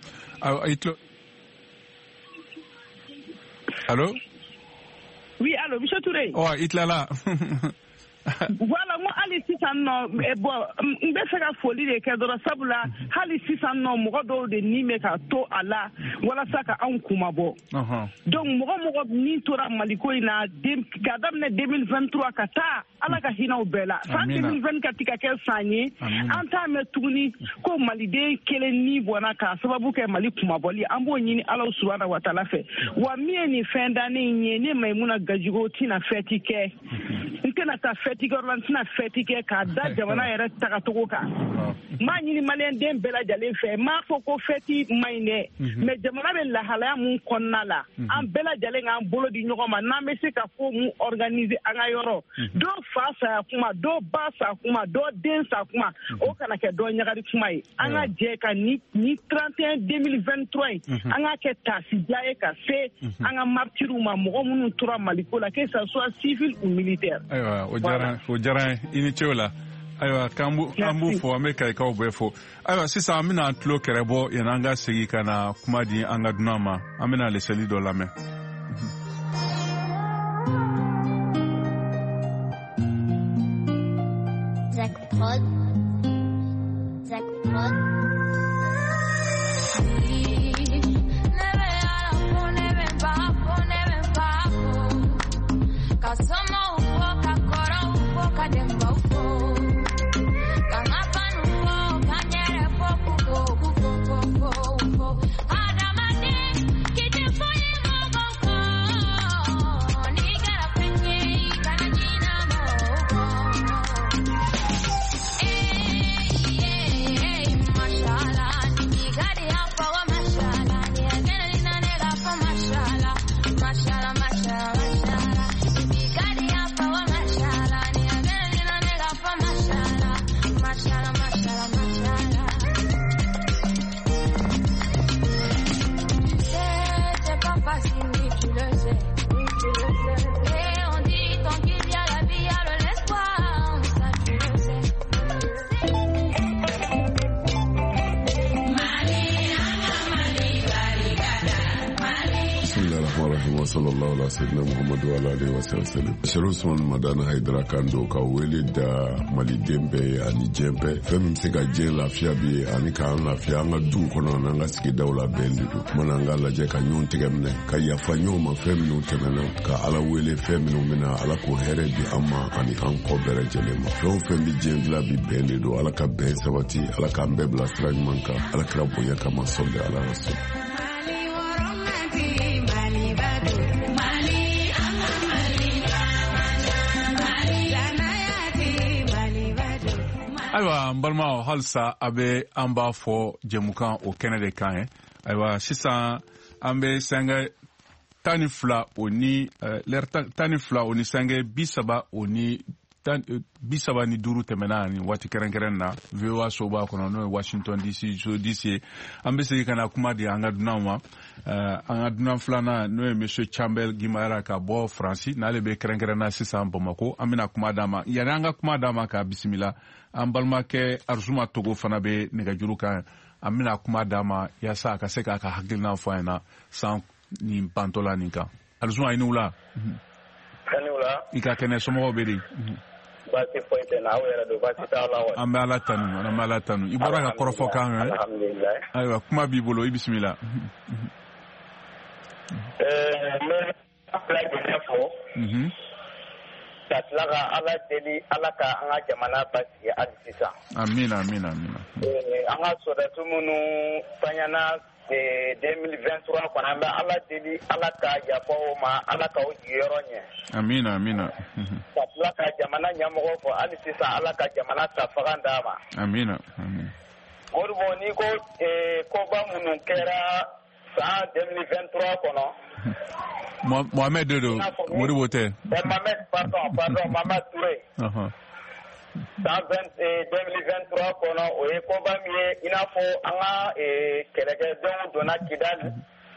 allo oui allo Monsieur Touré oh itlala voilà mo hali sisan nɔ bon n bɛ fɛ ka foli de kɛ dɔrɔn sabula hali sisan nɔ mɔgɔ dɔw de ni bɛ ka to a la walasa ka anw kumabɔ donc mɔgɔ min tora Maliko in na ka daminɛ 2023 ka taa ala ka hinɛw bɛɛ la san 2024 ka kɛ san ye an t'a mɛn tuguni ko maliden kelen ni bɔnna k'a sababu kɛ Mali kumabɔli an b'o ɲini ala subahana wa taala fɛ wa min ye nin fɛn dannen ye ne Mayimuna Gajigo tɛna fɛti kɛ n tɛna taa fɛti kɛ yɔrɔ la n tɛna fɛti kɛ k'a da jamana yɛrɛ tagacogo kan n b'a ɲini maliyɛnden bɛɛ lajɛlen fɛ n m'a fɔ ko fɛti man ɲi dɛ mais jamana bɛ lahalaya mun kɔnɔna la an bɛɛ lajɛlen k'an bolo di ɲɔgɔn ma n'an bɛ se ka ko mun organiser an ka yɔrɔ dɔw fa saya kuma dɔw ba sa kuma dɔw den sa kuma o kana kɛ dɔw ɲagari kuma ye an ka jɛ ka ni 31 2023 ye an ka kɛ taasija ye ka se an ka martyrs ma mɔgɔ minnu tora Maliko la que ça soit civil ou militaire. Ayiwa o diyara i ni cew la ayiwa k'an b'u fɔ an bɛ kayikaw bɛɛ fɔ ayiwa sisan an bɛna tulo kɛrɛ bɔ yanni an ka segin ka na kuma di an ka dunan ma an bɛna leseli dɔ lamɛn. Zach Prod. wa sallallahu ala sayyidina Muhammad wa ala alihi wa sallam. Shiru Usman Madana Haidara Kando ka wele da Mali Dembe ani Jembe fem se ka je lafiya bi ani ka lafiya nga du kono na nga sigi dawla bendu mona nga la je ka nyon tigemne ka yafa nyoma fem no temena ka ala wele fem no mina ala ko here bi amma ani an ko bere jelema fem bi jengla bi bendu ala ka be sabati ala ka mbebla strang manka ala kra boya kama solde ala rasul. Ayiwa n balima halisa a bɛ an b'a fɔ jɛmukan o kɛnɛ de kan ye ayiwa sisan an bɛ sɛngɛ 12 o ni lɛri 12 o ni sɛngɛ 30 o ni 35 tɛmɛna ni waati kɛrɛnkɛrɛn na VOA so b'a kɔnɔ n'o ye Washington DC so DC ye an bɛ segin ka na kuma di an ka dunan ma an ka dunan filanan n'o ye Monsieur Chambel Gimayara ka bɔ Faransi n'ale bɛ kɛrɛnkɛrɛn na sisan Bamako an bɛna kuma d'a ma yanni an ka kuma d'a ma k'a bisimila an balimakɛ Arzuma Togo fana bɛ nɛgɛjuru kan an bɛna kuma d'a ma yaasa a ka se k'a ka hakilina fɔ an ɲɛna san nin bantɔla nin kan Arzuma i ni wula i ka kɛnɛ somɔgɔw bɛ di baasi foyi tɛ na aw yɛrɛ don baasi t'a la wa an bɛ ala tanu i bɔra ka kɔrɔfɔ kan mɛn ayiwa kuma b'i bolo i bisimila n bɛ fila jɛnɛ fɔ ka tila ka ala deli ala ka an ka jamana basigi hali sisan amina an ka sɔrɔdasi minnu fanyana 2023 kɔnɔ an bɛ ala deli ala ka yafa o ma ala ka o jigiyɔrɔ ɲɛ amina ka tila ka jamana ɲɛmɔgɔ fɔ hali sisan ala ka jamana ta fanga d'a ma amina Modibo n'i ko koba minnu kɛra san 2023 kɔnɔ Mohamed Dodo Modibo tɛ Mohamed Touré san 2023 kɔnɔ o ye koba min ye i n'a fɔ an ka kɛlɛkɛdenw donna Kidali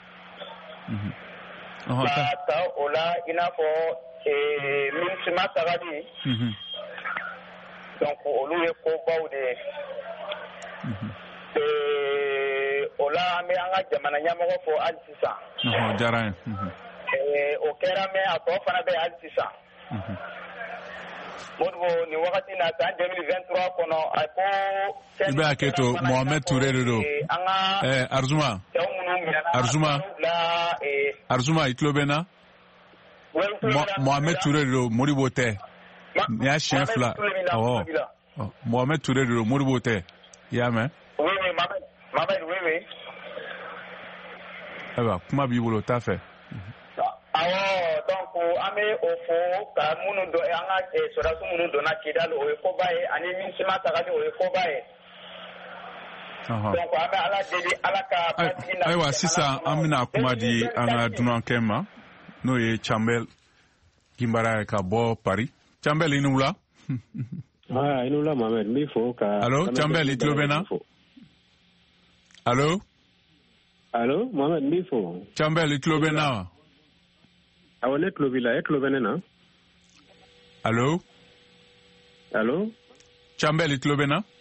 ka ta o la i n'a fɔ MINUSMA tagali donc olu ye kobaw de ye o la an bɛ an ka jamana ɲɛmɔgɔ fɔ hali sisan diyara n ye o kɛra mɛ a tɔ fana bɛ hali sisan Modibo nin wagati na san 2023 kɔnɔ a ko i bɛ hakɛ to Mohamed Touré de don Arzuma i tulo bɛ n na Mohamed Touré de don Modibo tɛ nin y'a siɲɛ 2 awɔ Mohamed Touré de don Modibo tɛ i y'a mɛn ayiwa kuma b'i bolo t'a fɛ awɔ donc an bɛ o fɔ ka minnu dɔn an ka sɔrɔdasi minnu donna Kidali o ye koba ye ani MINUSMA tagali o ye koba ye donc an bɛ ala deli ala ka basigi na ayiwa sisan an bɛna kuma di an ka dunankɛ ma n'o ye Chambel Gimayara ka bɔ Paris Chambel i ni wula i ni wula Mohamed n b'i fɔ ka allo Chambel i tulo bɛ n na allo Mohamed n b'i fɔ Chambel i tulo bɛ n na wa awɔ ne tulo b'i la e tulo bɛ ne na allo Chambel i tulo bɛ n na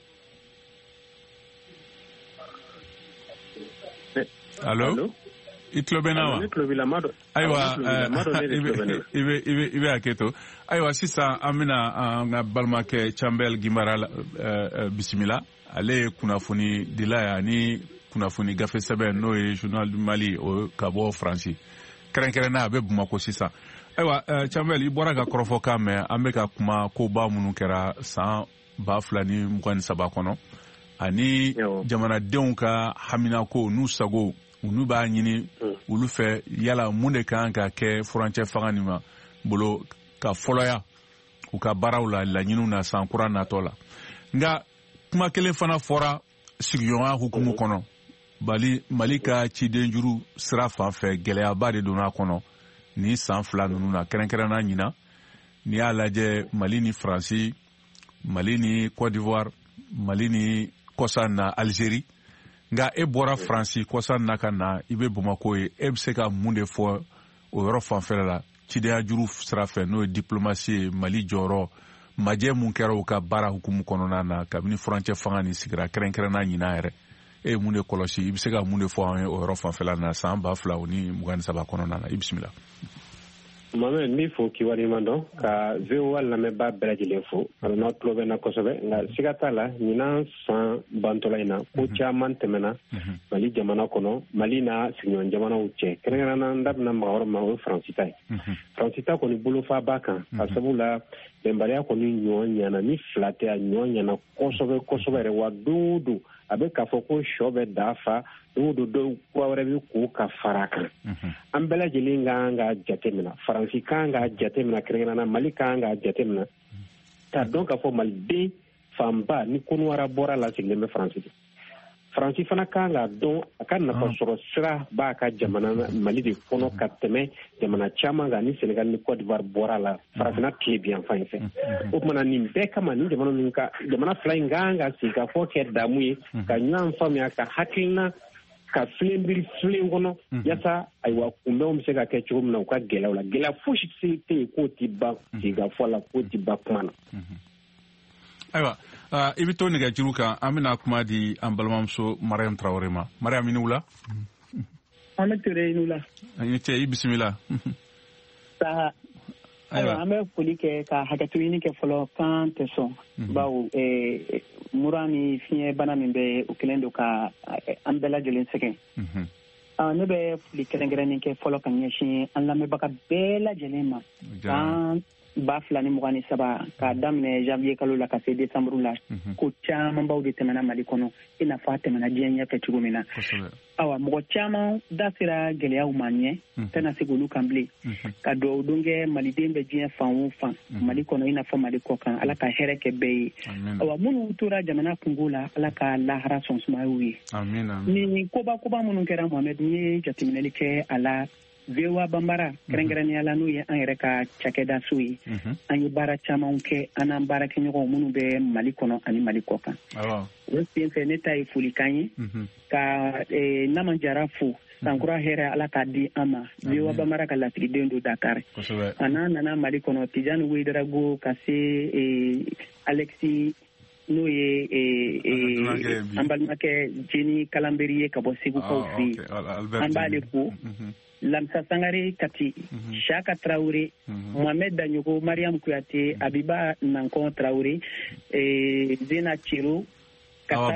allo i tulo bɛ n na wa ayiwa i bɛ hakɛ to ayiwa sisan an bɛna an ka balimakɛ Chambel Gimayara bisimila ale ye kunnafoni dila ye ani kunnafoni gafe sɛbɛn n'o ye Journal du Mali o ka bɔ Faransi kɛrɛnkɛrɛnna a bɛ Bamako sisan ayiwa Chambel i bɔra ka kɔrɔfɔkan mɛn an bɛ ka kuma koba minnu kɛra san 2023 kɔnɔ ani jamanadenw ka haminako n'u sago olu b'a ɲini olu fɛ yala mun de kan ka kɛ furancɛ fanga nin ma bolo ka fɔlɔya u ka baaraw la laɲiniw na san kura natɔ la nka kuma kelen fana fɔra sigiɲɔgɔnya hukumu kɔnɔ Mali ka cidenjuru sira fan fɛ gɛlɛyaba de donna a kɔnɔ ni san 2 ninnu na kɛrɛnkɛrɛnna ɲina n'i y'a lajɛ Mali ni Faransi Mali ni Côte d'Ivoire Mali ni kɔsan na Algérie nka e bɔra Faransi kɔsan na ka na i bɛ Bamako ye e bɛ se ka mun de fɔ o yɔrɔ fanfɛla la cidenjuru sira fɛ n'o ye diplomasi ye Mali jɔyɔrɔ majɛ mun kɛra u ka baara hukumu kɔnɔna na kabini furancɛ fanga nin sigira kɛrɛnkɛrɛnna ɲina yɛrɛ e mun de kɔlɔsi i bɛ se ka mun de fɔ an ye o yɔrɔ fanfɛla na san 2023 kɔnɔna na i bisimila. Mame n b'i fo kiwariman dɔn ka VOA lamɛnbaa bɛɛ lajɛlen fo a n'aw tulo bɛ n na kosɛbɛ nka siga t'a la ɲinan san bantɔla in na ko caman tɛmɛna Mali jamana kɔnɔ Mali n'a sigiɲɔgɔn jamanaw cɛ kɛrɛnkɛrɛnnenya n da bɛna maga yɔrɔ min ma o ye Faransi ta ye. Faransi ta kɔni bolofa b'a kan ka sabu la bɛnbaliya kɔni ɲɔgɔn ɲana ni fila tɛ a ɲɔgɔn ɲana kosɛbɛ kosɛbɛ yɛrɛ wa don o don a bɛ k'a fɔ ko sɔ bɛ da fa don o don dɔw kura wɛrɛ bɛ ko ka fara kan. An bɛɛ lajɛlen kan ka jate minɛ Faransi kan ka jate minɛ kɛrɛnkɛrɛnnenya Mali kan ka jate minɛ k'a dɔn k'a fɔ Maliden fanba ni Kɔnɔwara bɔra la sigilen bɛ Faransi. Faransi fana kan ka dɔn a ka nafa sɔrɔ sira b'a ka jamana Mali de kɔnɔ ka tɛmɛ jamana caman kan ni Senegal ni Côte d'Ivoire bɔra la farafinna tile bi yan fan in fɛ. O tumana nin bɛɛ kama ni jamana fila in kan ka sigi ka fɔ kɛ damu ye ka ɲɔgɔn faamuya ka hakilina ka filen biri filen kɔnɔ yasa ayiwa kunbɛnw bɛ se ka kɛ cogo min na u ka gɛlɛyaw la gɛlɛya fosi tɛ yen k'o ti ban sigi ka fɔ la k'o ti ban kuma na. Ayiwa i bɛ to nɛgɛjuru kan an bɛna kuma di an balimamuso Mariam Traoré ma. Mariam i ni wula. An bɛ tere i ni wula. An ye cɛ i bisimila. Ayiwa an bɛ foli kɛ ka hakɛto ɲini kɛ fɔlɔ kan tɛ sɔn bawo mura ni fiɲɛ bana min bɛ o kelen don ka an bɛɛ lajɛlen sɛgɛn. Ne bɛ foli kɛrɛnkɛrɛnnen kɛ fɔlɔ ka ɲɛsin an lamɛnbaga bɛɛ lajɛlen ma. Kan 2023 k'a daminɛ janvier kalo la ka se décembre la ko caman baw de tɛmɛna Mali kɔnɔ i n'a fɔ a tɛmɛna diɲɛ ɲɛfɛ cogo min na. Awa mɔgɔ caman da sera gɛlɛyaw ma ɲɛ tɛna se k'olu kan bilen ka dugawu don kɛ maliden bɛ diɲɛ fan o fan Mali kɔnɔ i n'a fɔ Mali kɔ kan Ala ka hɛrɛ kɛ bɛɛ ye. Awa minnu tora jamana kungo la Ala ka lahara sɔn sumaya u ye. Ni koba minnu kɛra Mohamed n ye jateminɛli kɛ a la VOA Bambara kɛrɛnkɛrɛnnenya la n'o ye an yɛrɛ ka cakɛda so ye an ye baara caman kɛ an n'an baarakɛɲɔgɔnw minnu bɛ Mali kɔnɔ ani Mali kɔ kan. O sen fɛ ne ta ye folikan ye ka Nama Jara fo sankura hɛrɛ Ala k'a di an ma VOA Bambara ka lasigiden don Dakar a n'an nana Mali kɔnɔ Tijani Wederago ka se Alexis n'o ye an balimakɛ Jeni Kalanberi ye ka bɔ Segukaw fɛ yen an b'ale fo. Lamsa Sangare Kati, Shaka Traoré, Mohamed Danyogo, Mariam Kouyaté, Abiba Nankon Traoré, Zena Chiro, Awa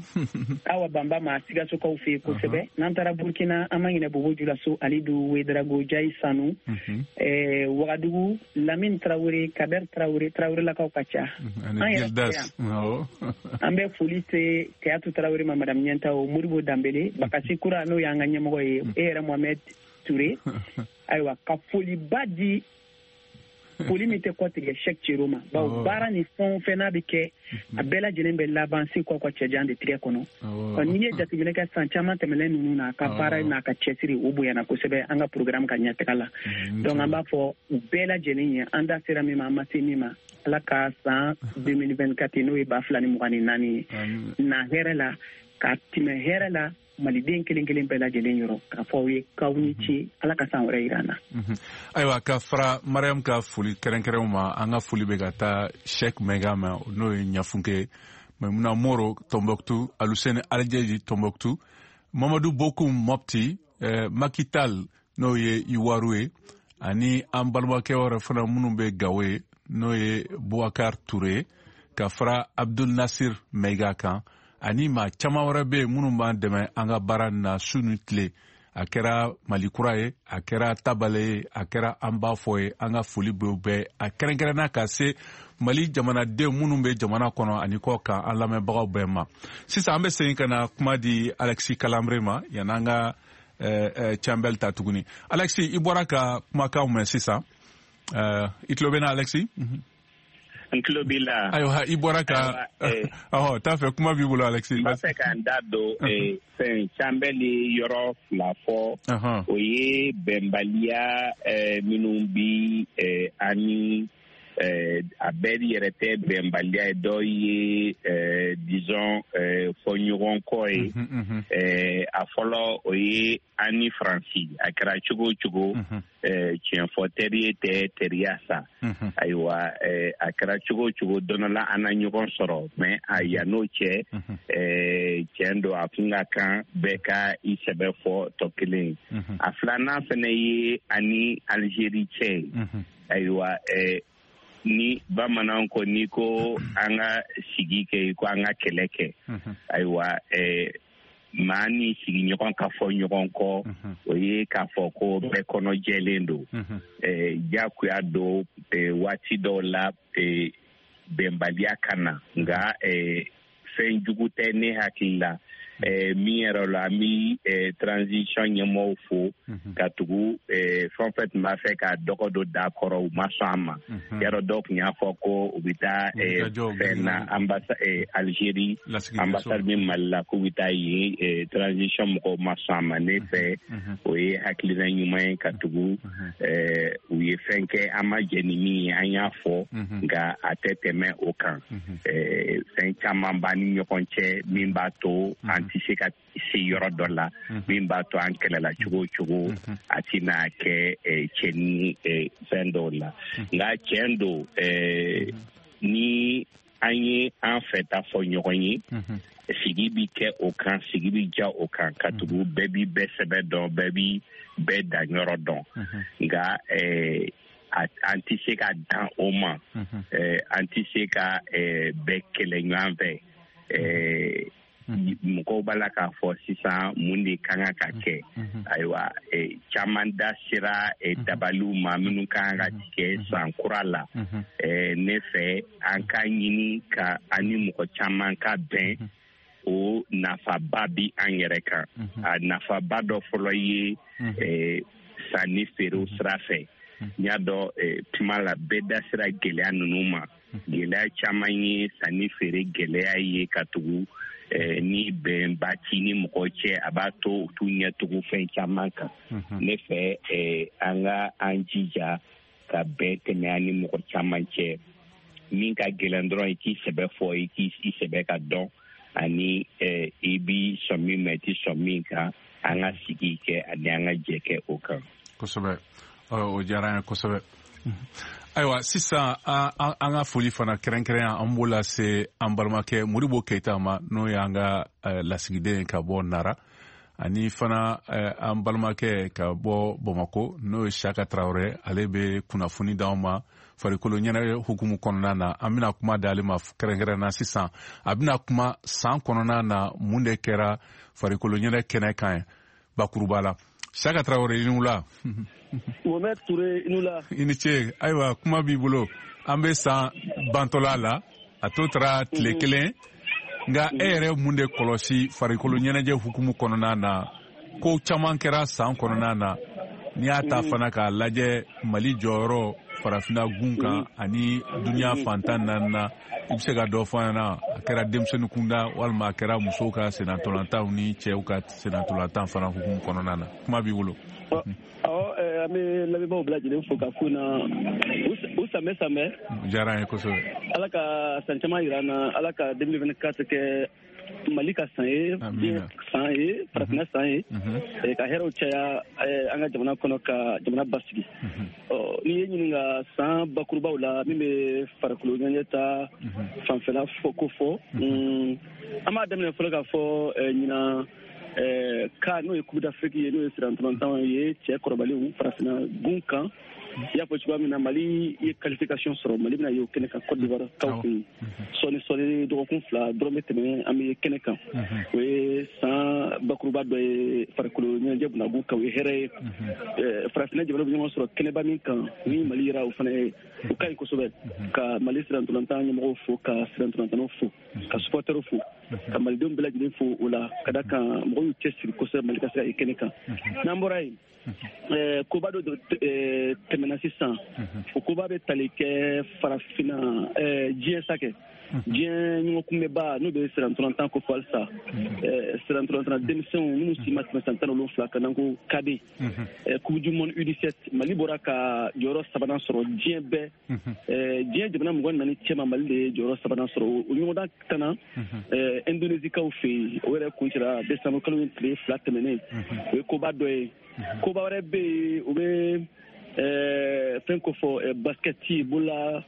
Bamba ma sigaso kaw fe kosɛbɛ n'an taara Burkina an ma ɲinɛ Bobo Julaso Alidu Wederago Jayi Sanu Wagadugu Lamine Traoré Kader Traoré lakaw ka ca an yɛrɛ yan an bɛ foli se Kayatu Traoré ma Madame Ɲɛntaw Modibo Dambele Bakasi Kura n'o y'an ka ɲɛmɔgɔ ye e yɛrɛ Mohamed Touré ayiwa ka foliba di foli min tɛ kɔtigɛ Cheikh Thierno ma bawo baara ni fɛn o fɛn n'a bɛ kɛ a bɛɛ lajɛlen bɛ laban se kɔ ka cɛjan de tigɛ kɔnɔ n'i ye jateminɛ kɛ san caman tɛmɛnen ninnu na a ka baara n'a ka cɛsiri o bonyana kosɛbɛ an ka programme ka ɲɛtaga la donc an b'a fɔ u bɛɛ lajɛlen ye an da sera min ma an ma se min ma Ala ka san 2024 n'o ye 2024 ye na hɛrɛ la ka tɛmɛ hɛrɛ la Maliden kelen bɛɛ lajɛlen yɔrɔ k'a fɔ aw ye k'aw ni ce Ala ka san wɛrɛ yira an na. Ayiwa ka fara Mariam ka foli kɛrɛnkɛrɛnw ma an ka foli bɛ ka taa Cheikh Mɛga ma n'o ye Ɲafunke Maimuna Moro Tombouctou Aluseni Aljeji Tombouctou Mamadou Bokoum Mopti Makital n'o ye Iwaru ye ani an balimakɛ wɛrɛ fana minnu bɛ Gawo ye n'o ye Boubacar Touré ka fara Abdul Nasir Mɛga kan ani maa caman wɛrɛ bɛ yen minnu b'an dɛmɛ an ka baara na su ni tile a kɛra Malikura ye a kɛra Tabale ye a kɛra an b'a fɔ ye an ka foli bɛ u bɛɛ a kɛrɛnkɛrɛnna ka se Mali jamanaden minnu bɛ jamana kɔnɔ ani kɔ kan an lamɛnbagaw bɛɛ ma sisan an bɛ segin ka na kuma di Alexis Kalambre ma yan'an ka Chambel ta tuguni Alexis i bɔra ka kumakanw mɛn sisan i tulo bɛ na Alexis n tulo b'i la. Ayiwa i bɔra ka t'a fɛ kuma b'i bolo Alexis. n b'a fɛ ka n da don fɛn Chambel ye yɔrɔ fila fɔ o ye bɛnbaliya minnu bi ani a bɛɛ yɛrɛ tɛ bɛnbaliya ye dɔw ye disons fɔ ɲɔgɔn kɔ ye a fɔlɔ o ye an ni Faransi a kɛra cogo o cogo tiɲɛ fɔ teri tɛ teriya sa ayiwa a kɛra cogo o cogo don dɔ la an na ɲɔgɔn sɔrɔ mais a yann'o cɛ tiɲɛ don a kun ka kan bɛɛ ka i sɛbɛ fɔ tɔ kelen a filanan fana ye ani Algérie cɛ ye ayiwa ni bamanan ko ni ko an ka sigi kɛ ko an ka kɛlɛ kɛ ayiwa maa ni sigiɲɔgɔn ka fɔ ɲɔgɔn kɔ o ye k'a fɔ ko bɛɛ kɔnɔ jɛlen don jagoya don waati dɔw la bɛnbaliya ka na nka fɛn jugu tɛ ne hakili la min yɛrɛ la an bɛ transition ɲɛmɔgɔw fo ka tugu fɛn fɛn tun b'a fɛ ka dɔgɔ don da kɔrɔ u ma sɔn a ma yɔrɔ dɔw tun y'a fɔ ko u bɛ taa fɛn na Algérie ambassade min Mali la k'u bɛ taa yen transition mɔgɔw ma sɔn a ma ne fɛ o ye hakilina ɲuman ye ka tugu u ye fɛn kɛ an ma jɛ ni min ye an y'a fɔ nka a tɛ tɛmɛ o kan fɛn caman b'an ni ɲɔgɔn cɛ min b'a to an tɛ se ka se yɔrɔ dɔ la min b'a to an kɛlɛla cogo o cogo a tɛna kɛ cɛ ni fɛn dɔw la nka tiɲɛ don ni an ye an fɛta fɔ ɲɔgɔn ye sigi bi kɛ o kan sigi bi ja o kan ka tugu bɛɛ bi bɛɛ sɛbɛ dɔn bɛɛ bi bɛɛ danyɔrɔ dɔn nka an tɛ se ka dan o ma an tɛ se ka bɛɛ kɛlɛ ɲɔgɔn fɛ mɔgɔw b'a la k'a fɔ sisan mun de kan ka kɛ ayiwa caman da sera dabaliw ma minnu kan ka tigɛ san kura la ne fɛ an ka ɲini ka an ni mɔgɔ caman ka bɛn o nafaba bi an yɛrɛ kan a nafaba dɔ fɔlɔ ye sanni feerew sira fɛ n y'a dɔn tuma la bɛɛ da sera gɛlɛya ninnu ma gɛlɛya caman ye sanni feere gɛlɛya ye ka tugu ni bɛnba ci ni mɔgɔ cɛ a b'a to u t'u ɲɛ tugu fɛn caman kan ne fɛ an ka an jija ka bɛn tɛmɛ an ni mɔgɔ caman cɛ min ka gɛlɛn dɔrɔn i k'i sɛbɛ fɔ i k'i sɛbɛ ka dɔn ani i bi sɔn min ma i tɛ sɔn min kan an ka sigi kɛ ani an ka jɛ kɛ o kan. Kosɛbɛ o diyara an ye kosɛbɛ. Ayiwa sisan an ka foli fana kɛrɛnkɛrɛnya an b'o lase an balimakɛ Modibo Keyita ma n'o y'an ka lasigiden ka bɔ Nara ani fana an balimakɛ ka bɔ Bamako n'o ye Saka Traoré ale bɛ kunnafoni d'anw ma farikolo ɲɛnajɛ hukumu kɔnɔna na an bɛna kuma d'ale ma kɛrɛnkɛrɛnya na sisan a bɛna kuma san kɔnɔna na mun de kɛra farikolo ɲɛnajɛ kɛnɛ kan bakuruba la. Saka Traoré i ni wula. Mohamed Touré i ni wula. I ni ce ayiwa kuma b'i bolo an bɛ san bantɔla la a to taara tile kelen nka e yɛrɛ mun de kɔlɔsi farikolo ɲɛnajɛ hukumu kɔnɔna na ko caman kɛra san kɔnɔna na n'i y'a ta fana k'a lajɛ Mali jɔyɔrɔ farafinna gun kan ani duniya fantan naani na i bɛ se ka dɔ fɔ an ɲɛna a kɛra denmisɛnnin kunda walima a kɛra musow ka senatolantanw ni cɛw ka senatolantan fana hukumu kɔnɔna na kuma b'i bolo. An bɛ lamɛnbaaw bɛɛ lajɛlen fo ka fo na u samɛ. Diyara an ye kosɛbɛ. Ala ka san caman jira an na Ala ka 2024 kɛ Mali ka san ye diɲɛ san ye farafinna san ye ka hɛrɛw caya an ka jamana kɔnɔ ka jamana basigi n'i ye ɲininka san bakurubaw la min bɛ farikolo ɲɛnajɛ ta fanfɛla ko fɔ an b'a daminɛ fɔlɔ k'a fɔ ɲinan ka n'o ye Coupe d'Afrique ye n'o ye senatolantan ye cɛ kɔrɔbalenw farafinna gun kan i y'a fɔ cogoya min na Mali ye qualification sɔrɔ Mali bɛna ye o kɛnɛ kan Côte d'Ivoire kaw fɛ yen sɔɔni dɔgɔkun 2 dɔrɔn bɛ tɛmɛ an bɛ ye kɛnɛ kan o ye san bakuruba dɔ ye farikolo ɲɛnajɛ bunabun kan o ye hɛrɛ ye farafinna jamana bɛ ɲɔgɔn sɔrɔ kɛnɛba min kan ni Mali yera o fana ye o ka ɲi kosɛbɛ ka Mali senatolantan ɲɛmɔgɔw fo ka senatolantanw fo ka supporters fo ka malidenw bɛɛ lajɛlen fo o la ka da kan mɔgɔw y'u cɛsiri kosɛbɛ Mali ka se ka ye kɛnɛ kan n'an bɔra yen koba dɔ tɛmɛna sisan o koba bɛ tali kɛ farafinna diɲɛ sakɛ diɲɛ ɲɔgɔn kunbɛba n'o bɛ senatolantan ko fɔ halisa senatolantan denmisɛnw minnu si ma tɛmɛ san 17 ka n'an ko kade coupe du monde U17 Mali bɔra ka jɔyɔrɔ 3nan sɔrɔ diɲɛ bɛɛ diɲɛ jamana 24 cɛma Mali de ye jɔyɔrɔ 3nan sɔrɔ o ɲɔgɔndan tana Indonésiekaw fɛ yen o yɛrɛ kun cɛla décembre kalo in tile 2 tɛmɛnen o ye koba dɔ ye koba wɛrɛ bɛ yen o bɛ fɛn ko fɔ basketi bola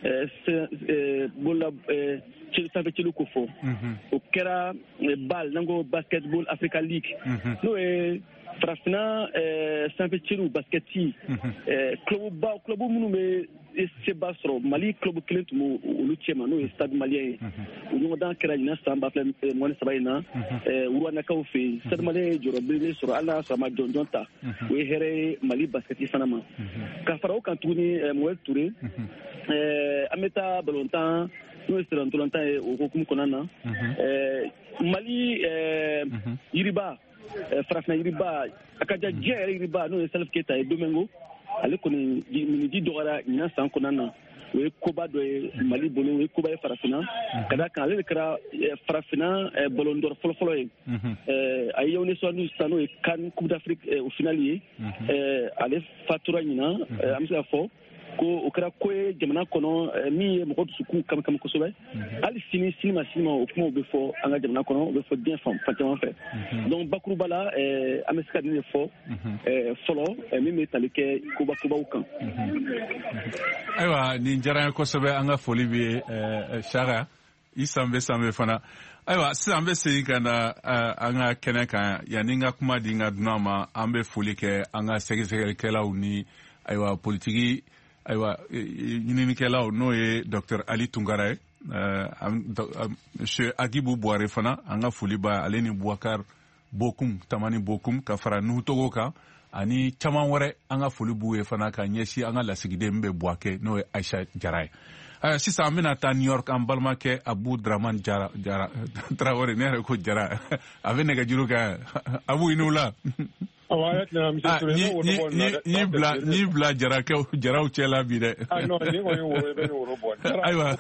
sanfɛ celu ko fɔ o kɛra bal n'an ko basketball Africa League n'o ye farafina sanfɛ celu basketi club minnu bɛ seba sɔrɔ Mali club kelen tun b'o olu cɛma n'o ye Stade Malien ye o ɲɔgɔndan kɛra ɲinan san 2023 in na Wuranakaw fɛ yen Stade Malien ye jɔyɔrɔ belebele sɔrɔ hali n'a sɔrɔ a ma jɔnjɔn ta o ye hɛrɛ ye Mali basketi fana ma ka fara o kan tuguni Mohamed Touré an bɛ taa balontan n'o ye sira ntolantan ye o hukumu kɔnɔna na Mali yiriba farafina yiriba a ka diɲɛ yɛrɛ yiriba n'o ye Salif Keita ye Domingo ale kɔni miniji dɔgɔyara ɲinan san kɔnɔna na o ye koba dɔ ye Mali bolo o ye koba ye farafina ka da kan ale de kɛra farafina ballon d'or fɔlɔfɔlɔ ye a ye Yaoundé Sahel sisan n'o ye CAN Coupe d'Afrique au finale ye ale fatura ɲinan an bɛ se ka fɔ ko o kɛra ko ye jamana kɔnɔ min ye mɔgɔ dusukun kama kosɛbɛ hali sini ma o kumaw bɛ fɔ an ka jamana kɔnɔ o bɛ fɔ diɲɛ fan caman fɛ donc bakuruba la an bɛ se ka nin de fɔ fɔlɔ min bɛ tali kɛ kobaw kan. Ayiwa nin diyara n ye kosɛbɛ an ka foli bɛ Saka i sanfɛ fana ayiwa sisan an bɛ segin ka na an ka kɛnɛ kan yanni n ka kuma di n ka dunan ma an bɛ foli kɛ an ka sɛgɛsɛgɛlikɛlaw ni ayiwa politiki ayiwa ɲininikɛlaw n'o ye Dr Ali Tunkara ye Monsieur Agibou Boire fana an ka foli b'a ale ni Boubacar Bokum Tamani Bokum ka fara Nuhu Togo kan ani caman wɛrɛ an ka foli b'u ye fana ka ɲɛsin an ka lasigiden min bɛ Buwake n'o ye Aisha Jara ye sisan an bɛna taa New York an balimakɛ Abu Dramane Jara Traoré ne yɛrɛ ko Jara a bɛ nɛgɛjuru kɛ Abu i n'u la ni bila jaraw cɛla bi dɛ ayiwa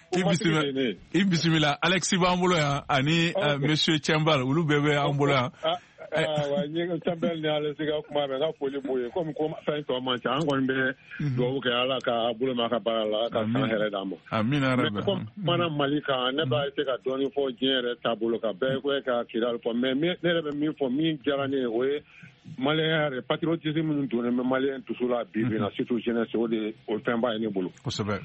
i bisimila Alex b'an bolo yan ani Monsieur Chambal olu bɛɛ bɛ an bolo yan Chambal ni Alex ka kuma bɛ ka foli b'o ye comme ko fɛn tɔ man ca an kɔni bɛ dugawu kɛ Ala ka bolo ma ka baara la ka san hɛrɛ d'an ma amina rabi mana Mali kan ne b'a se ka dɔɔni fɔ diɲɛ yɛrɛ taabolo kan bɛɛ ko ka kidali fɔ mais ne yɛrɛ bɛ min fɔ min diyara ne ye o ye Malien yɛrɛ patriotisme minnu donnen bɛ Malien dusu la bi bi na surtout jeunesse o fɛn ba ye ne bolo kosɛbɛ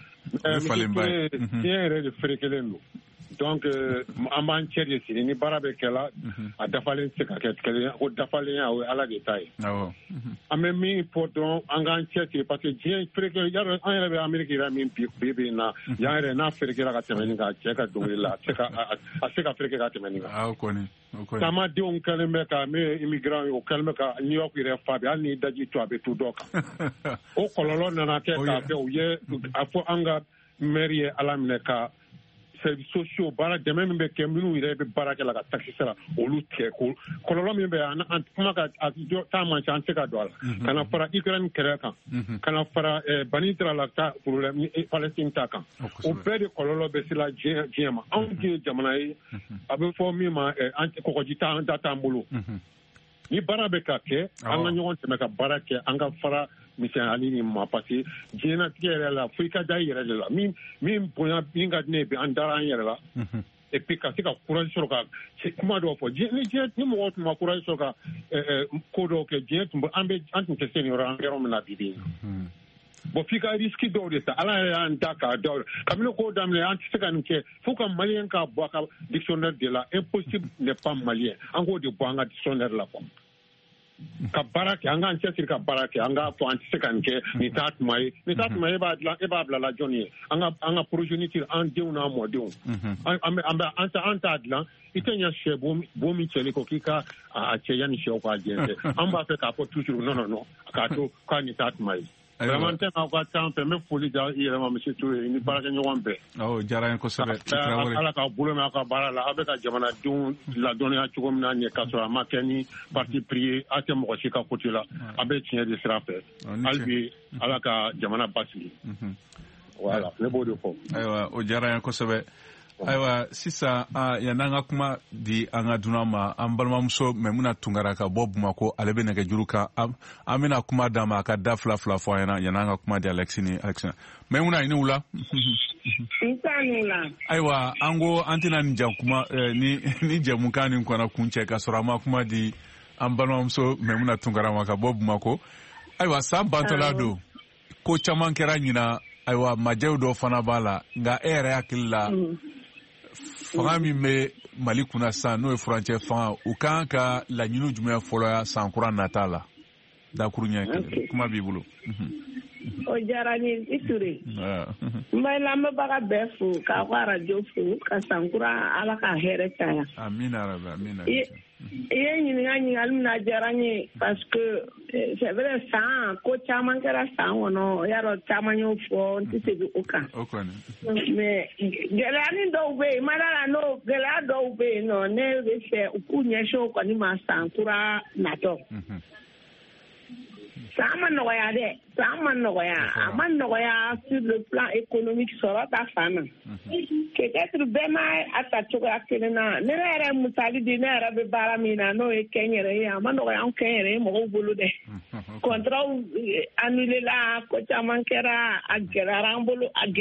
diɲɛ yɛrɛ de ferekelen don donc an b'an cɛ de sigi ni baara bɛ kɛla a dafalen tɛ se ka kɛ kelen o dafalenya o ye Ala de ta ye an bɛ min fɔ dɔrɔn an k'an cɛ sigi parce que diɲɛ fereke an yɛrɛ bɛ Amérique yɛrɛ min bi na yan yɛrɛ n'a ferekela ka tɛmɛ nin kan cɛ ka dɔnkili la a se ka fereke ka tɛmɛ nin kan taamadenw kɛlen bɛ ka min immigrant ye o kɛlen bɛ ka New York yɛrɛ fa bi hali ni daji to a bɛ tu dɔ kan o kɔlɔlɔ nana kɛ k'a kɛ u ye a fɔ an ka maire ye Ala minɛ ka services sociaux baara dɛmɛ min bɛ kɛ minnu yɛrɛ bɛ baara kɛ la ka taxe sara olu tigɛ ko kɔlɔlɔ min bɛ an kuma ka taa man ca an tɛ ka don a la kana fara Ukraine kɛlɛ kan kana fara Bani Israël ta problème Palestine ta kan o bɛɛ de kɔlɔlɔ bɛ se la diɲɛ ma anw tun ye jamana ye a bɛ fɔ min ma kɔgɔji an ta t'an bolo ni baara bɛ ka kɛ an ka ɲɔgɔn tɛmɛ ka baara kɛ an ka fara misɛnyali ni ma parce que diɲɛnatigɛ yɛrɛ la fo i ka da i yɛrɛ de la min bonya min ka di ne ye an dara an yɛrɛ la et puis ka se ka courage sɔrɔ ka kuma dɔw fɔ ni mɔgɔw tun ma courage sɔrɔ ka ko dɔw kɛ diɲɛ tun an tun tɛ se nin yɔrɔ an yɔrɔ min na bi bi bon f'i ka risque dɔw de ta Ala yɛrɛ y'an da k'a da kabini k'o daminɛ an tɛ se ka nin kɛ fo ka maliyɛn ka bɔ a ka dictionnaire de la impossible n'est pas malien an k'o de bɔ an ka dictionnaire la quoi ka baara kɛ an k'an cɛsiri ka baara kɛ an k'a fɔ an tɛ se ka nin kɛ nin t'a tuma ye nin t'a tuma ye e b'a bila la jɔnni ye an ka progéniture an denw n'a mɔdenw an t'a dilan i tɛ ɲɛ sɛ bo min cɛli ko k'i ka a cɛ yanni sɛw k'a jɛnsɛ an b'a fɛ k'a fɔ toujours non k'a to k'a nin t'a tuma ye vraiment tɛ n'aw ka taa fɛ n bɛ foli da i yɛrɛ ma monsieur Touré ni baarakɛɲɔgɔn bɛɛ diyara n ye kosɛbɛ Ala k'a bolo mɛn aw ka baara la aw bɛ ka jamanadenw ladɔnniya cogo min na ɲɛ k'a sɔrɔ a ma kɛ ni parti pris aw tɛ mɔgɔ si ka côté la a bɛ tiɲɛ de sira fɛ hali bi Ala ka jamana basigi voilà ne b'o de fɔ ayiwa o diyara n ye kosɛbɛ Ayiwa sisan yan'an ka kuma di an ka dunan ma an balimamuso Memuna Tunkara ka bɔ Bamako ale bɛ nɛgɛjuru kan an bɛna kuma d'a ma a ka da fila fɔ an ɲɛna yan'an ka kuma di Alexis ni Alexina Memuna i ni wula. Ayiwa an ko an tɛna nin jan kuma ni jɛmukan nin kɔnɔ kun cɛ ka sɔrɔ an ma kuma di an balimamuso Memuna Tunkara ma ka bɔ Bamako. Ayiwa san bantɔla don ko caman kɛra ɲina ayiwa majɛw dɔ fana b'a la nka e yɛrɛ hakili la fanga min bɛ Mali kunna sisan n'o ye furancɛ fanga u kan ka laɲini jumɛn fɔlɔ ya san kura nata la dakuru ɲɛ kelen kuma b'i bolo. O diyara n ye i Ture n bɛ lamɛnbaga bɛɛ fo k'a ko arajo fo ka san kura Ala ka hɛrɛ caya. Amina rabi amina. I ye ɲininkali min na diyara n ye parce que c'est vrai san ko caman kɛra san kɔnɔ yarɔ caman y'o fɔ n tɛ segin o kan. O kɔni. Mais gɛlɛya dɔw bɛ yen madala n'o gɛlɛya dɔw bɛ yen nɔ ne bɛ fɛ u k'u ɲɛsin o kɔni ma san kura natɔ. San ma nɔgɔya dɛ san ma nɔgɔya a ma nɔgɔya sur le plan économique sɔrɔ ta fan na peut-être bɛɛ ma a ta cogoya kelen na ne yɛrɛ misali di ne yɛrɛ bɛ baara min na n'o ye kɛnyɛrɛ ye a ma nɔgɔya an kɛnyɛrɛ ye mɔgɔw bolo dɛ contrat annulé la ko caman kɛra a gɛlɛyara an bolo a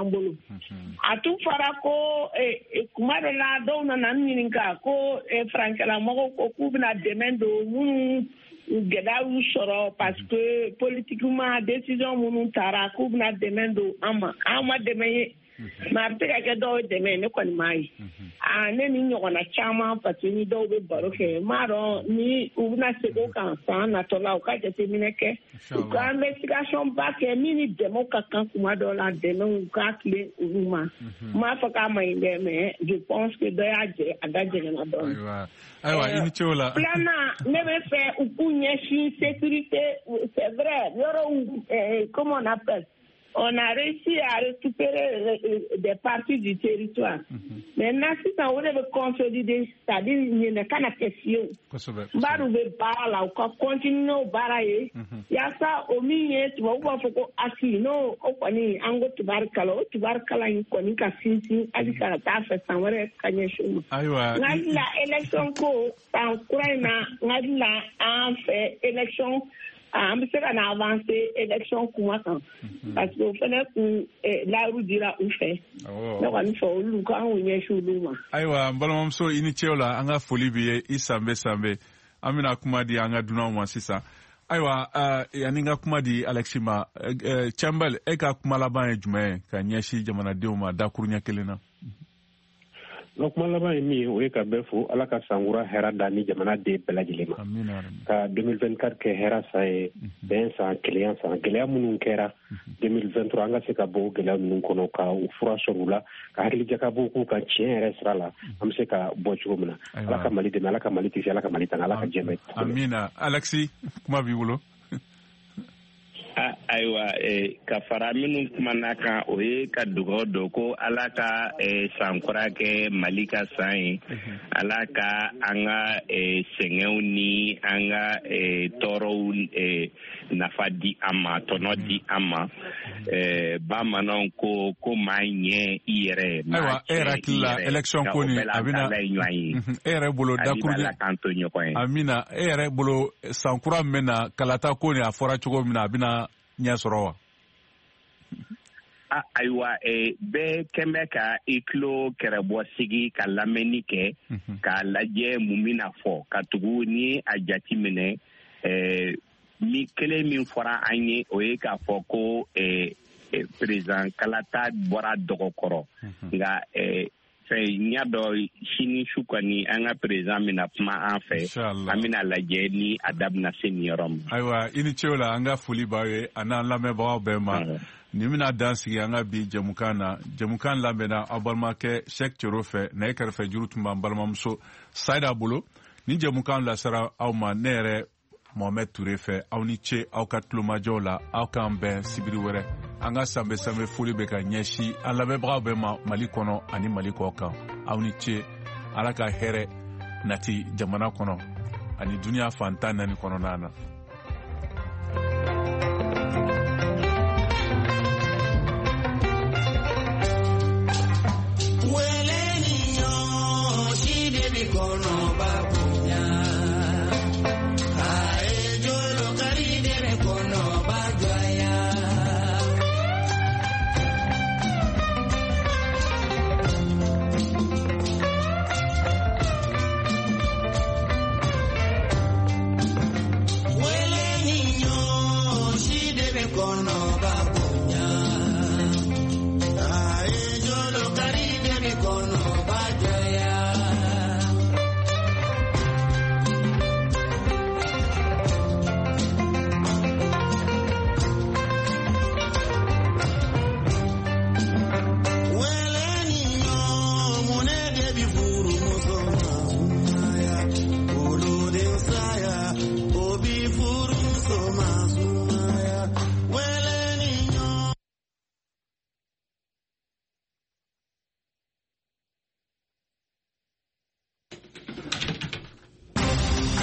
tun fɔra ko kuma dɔ la dɔw nana n ɲininka ko farankɛla mɔgɔw ko k'u bɛna dɛmɛ don minnu gɛlɛya y'u sɔrɔ parce que politiquement décision minnu taara k'u bɛna dɛmɛ don an ma dɛmɛ ye mais a bɛ se ka kɛ dɔw ye dɛmɛ ne kɔni m'a ye ne ni ɲɔgɔnna caman parce que ni dɔw bɛ baro kɛ n m'a dɔn ni u bɛna segin o kan san natɔla u ka jateminɛ kɛ u ka investigation ba kɛ min ni dɛmɛw ka kan kuma dɔw la dɛmɛw ka tilen olu ma n m'a fɔ k'a ma ɲi dɛ mais je pense que dɔ y'a jɛ a da jɛngɛnna dɔɔnin. Ayiwa i ni ce o la. Filanan ne bɛ fɛ u k'u ɲɛsin sécurité c'est vrai yɔrɔ comment on appelle on a réussi à récupérer des parties du territoire. Maintenant, si ça aurait consolidé, c'est-à-dire qu'il n'y a qu'une question. Baru be bara la, on continue au baraye. Il y a ça au milieu, tu vois, on va faire assis, non, au panier, ango tu barkala, il connaît qu'à finir, à dire qu'à la taffe, ça va être gagné chez nous. La élection ko, en Ukraine, la en fait élection. An bɛ se ka na avancer élection kuma kan parce que o fana kun laaru dira u fɛ ne kɔni fɛ olu k'an k'u ɲɛsin olu ma. Ayiwa n balimamuso i ni ce o la an ka foli b'i ye i sanbe sanbe an bɛna kuma di an ka dunanw ma sisan ayiwa yanni n ka kuma di Alexis ma Campbell e ka kuma laban ye jumɛn ye ka ɲɛsin jamanadenw ma dakuru ɲɛ kelen na. No kuma laban ye min ye o ye ka bɛɛ fo Ala ka sankura hɛrɛ da ni jamanaden bɛɛ lajɛlen ma ka 2024 kɛ hɛrɛ san ye bɛn san kelenya san gɛlɛya minnu kɛra 2023 an ka se ka bɔ o gɛlɛya ninnu kɔnɔ ka u fura sɔrɔ u la ka hakilijakabɔ k'u ka tiɲɛ yɛrɛ sira la an bɛ se ka bɔ cogo min na Ala ka Mali dɛmɛ Ala ka Mali kisi Ala ka Mali tanga Ala ka jɛmɛ. Amina. Alexis kuma b'i bolo. Ayiwa ka fara minnu kumana kan o ye ka dugawu don ko Ala ka sankura kɛ Mali ka san ye Ala ka an ka sɛgɛnw ni an ka tɔɔrɔw nafa di an ma tɔnɔ di an ma bamananw ko maa ɲɛ i yɛrɛ. Ayiwa e yɛrɛ hakili la élection ko ni a bɛna e yɛrɛ bolo dakuru Amina e yɛrɛ bolo sankura min bɛ na kalata ko ni a fɔra cogo min na a bɛna ɲɛ sɔrɔ wa? Ayiwa bɛɛ kɛmɛ ka i tulo kɛrɛbɔ sigi ka lamɛnni kɛ k'a lajɛ mun bɛna fɔ ka tugu ni a jati minɛ mi kelen min fɔra an ye o ye k'a fɔ ko président Kalata bɔra dɔgɔkɔrɔ nka n y'a dɔn sini su kɔni an ka président bɛna kuma an fɛ an bɛna lajɛ ni a da bɛna se nin yɔrɔ ma. Ayiwa i ni ce o la an ka foli b'aw ye a n'an lamɛnbagaw bɛɛ ma nin bɛna dan sigi an ka bi jɛmukan na jɛmukan labɛnna aw balimakɛ Sɛki Cero fɛ nɛgɛ kɛrɛfɛ juru tun b'an balimamuso Sayida bolo ni jɛmukan lasara aw ma ne yɛrɛ Mohamed Ture fɛ aw ni ce aw ka tulomajɔw la aw k'an bɛn sibiri wɛrɛ an ka sanbe sanbe foli bɛ ka ɲɛsin an lamɛnbagaw bɛɛ ma Mali kɔnɔ ani Mali kɔ kan aw ni ce Ala ka hɛrɛ nati jamana kɔnɔ ani duniya fan 14 kɔnɔna na.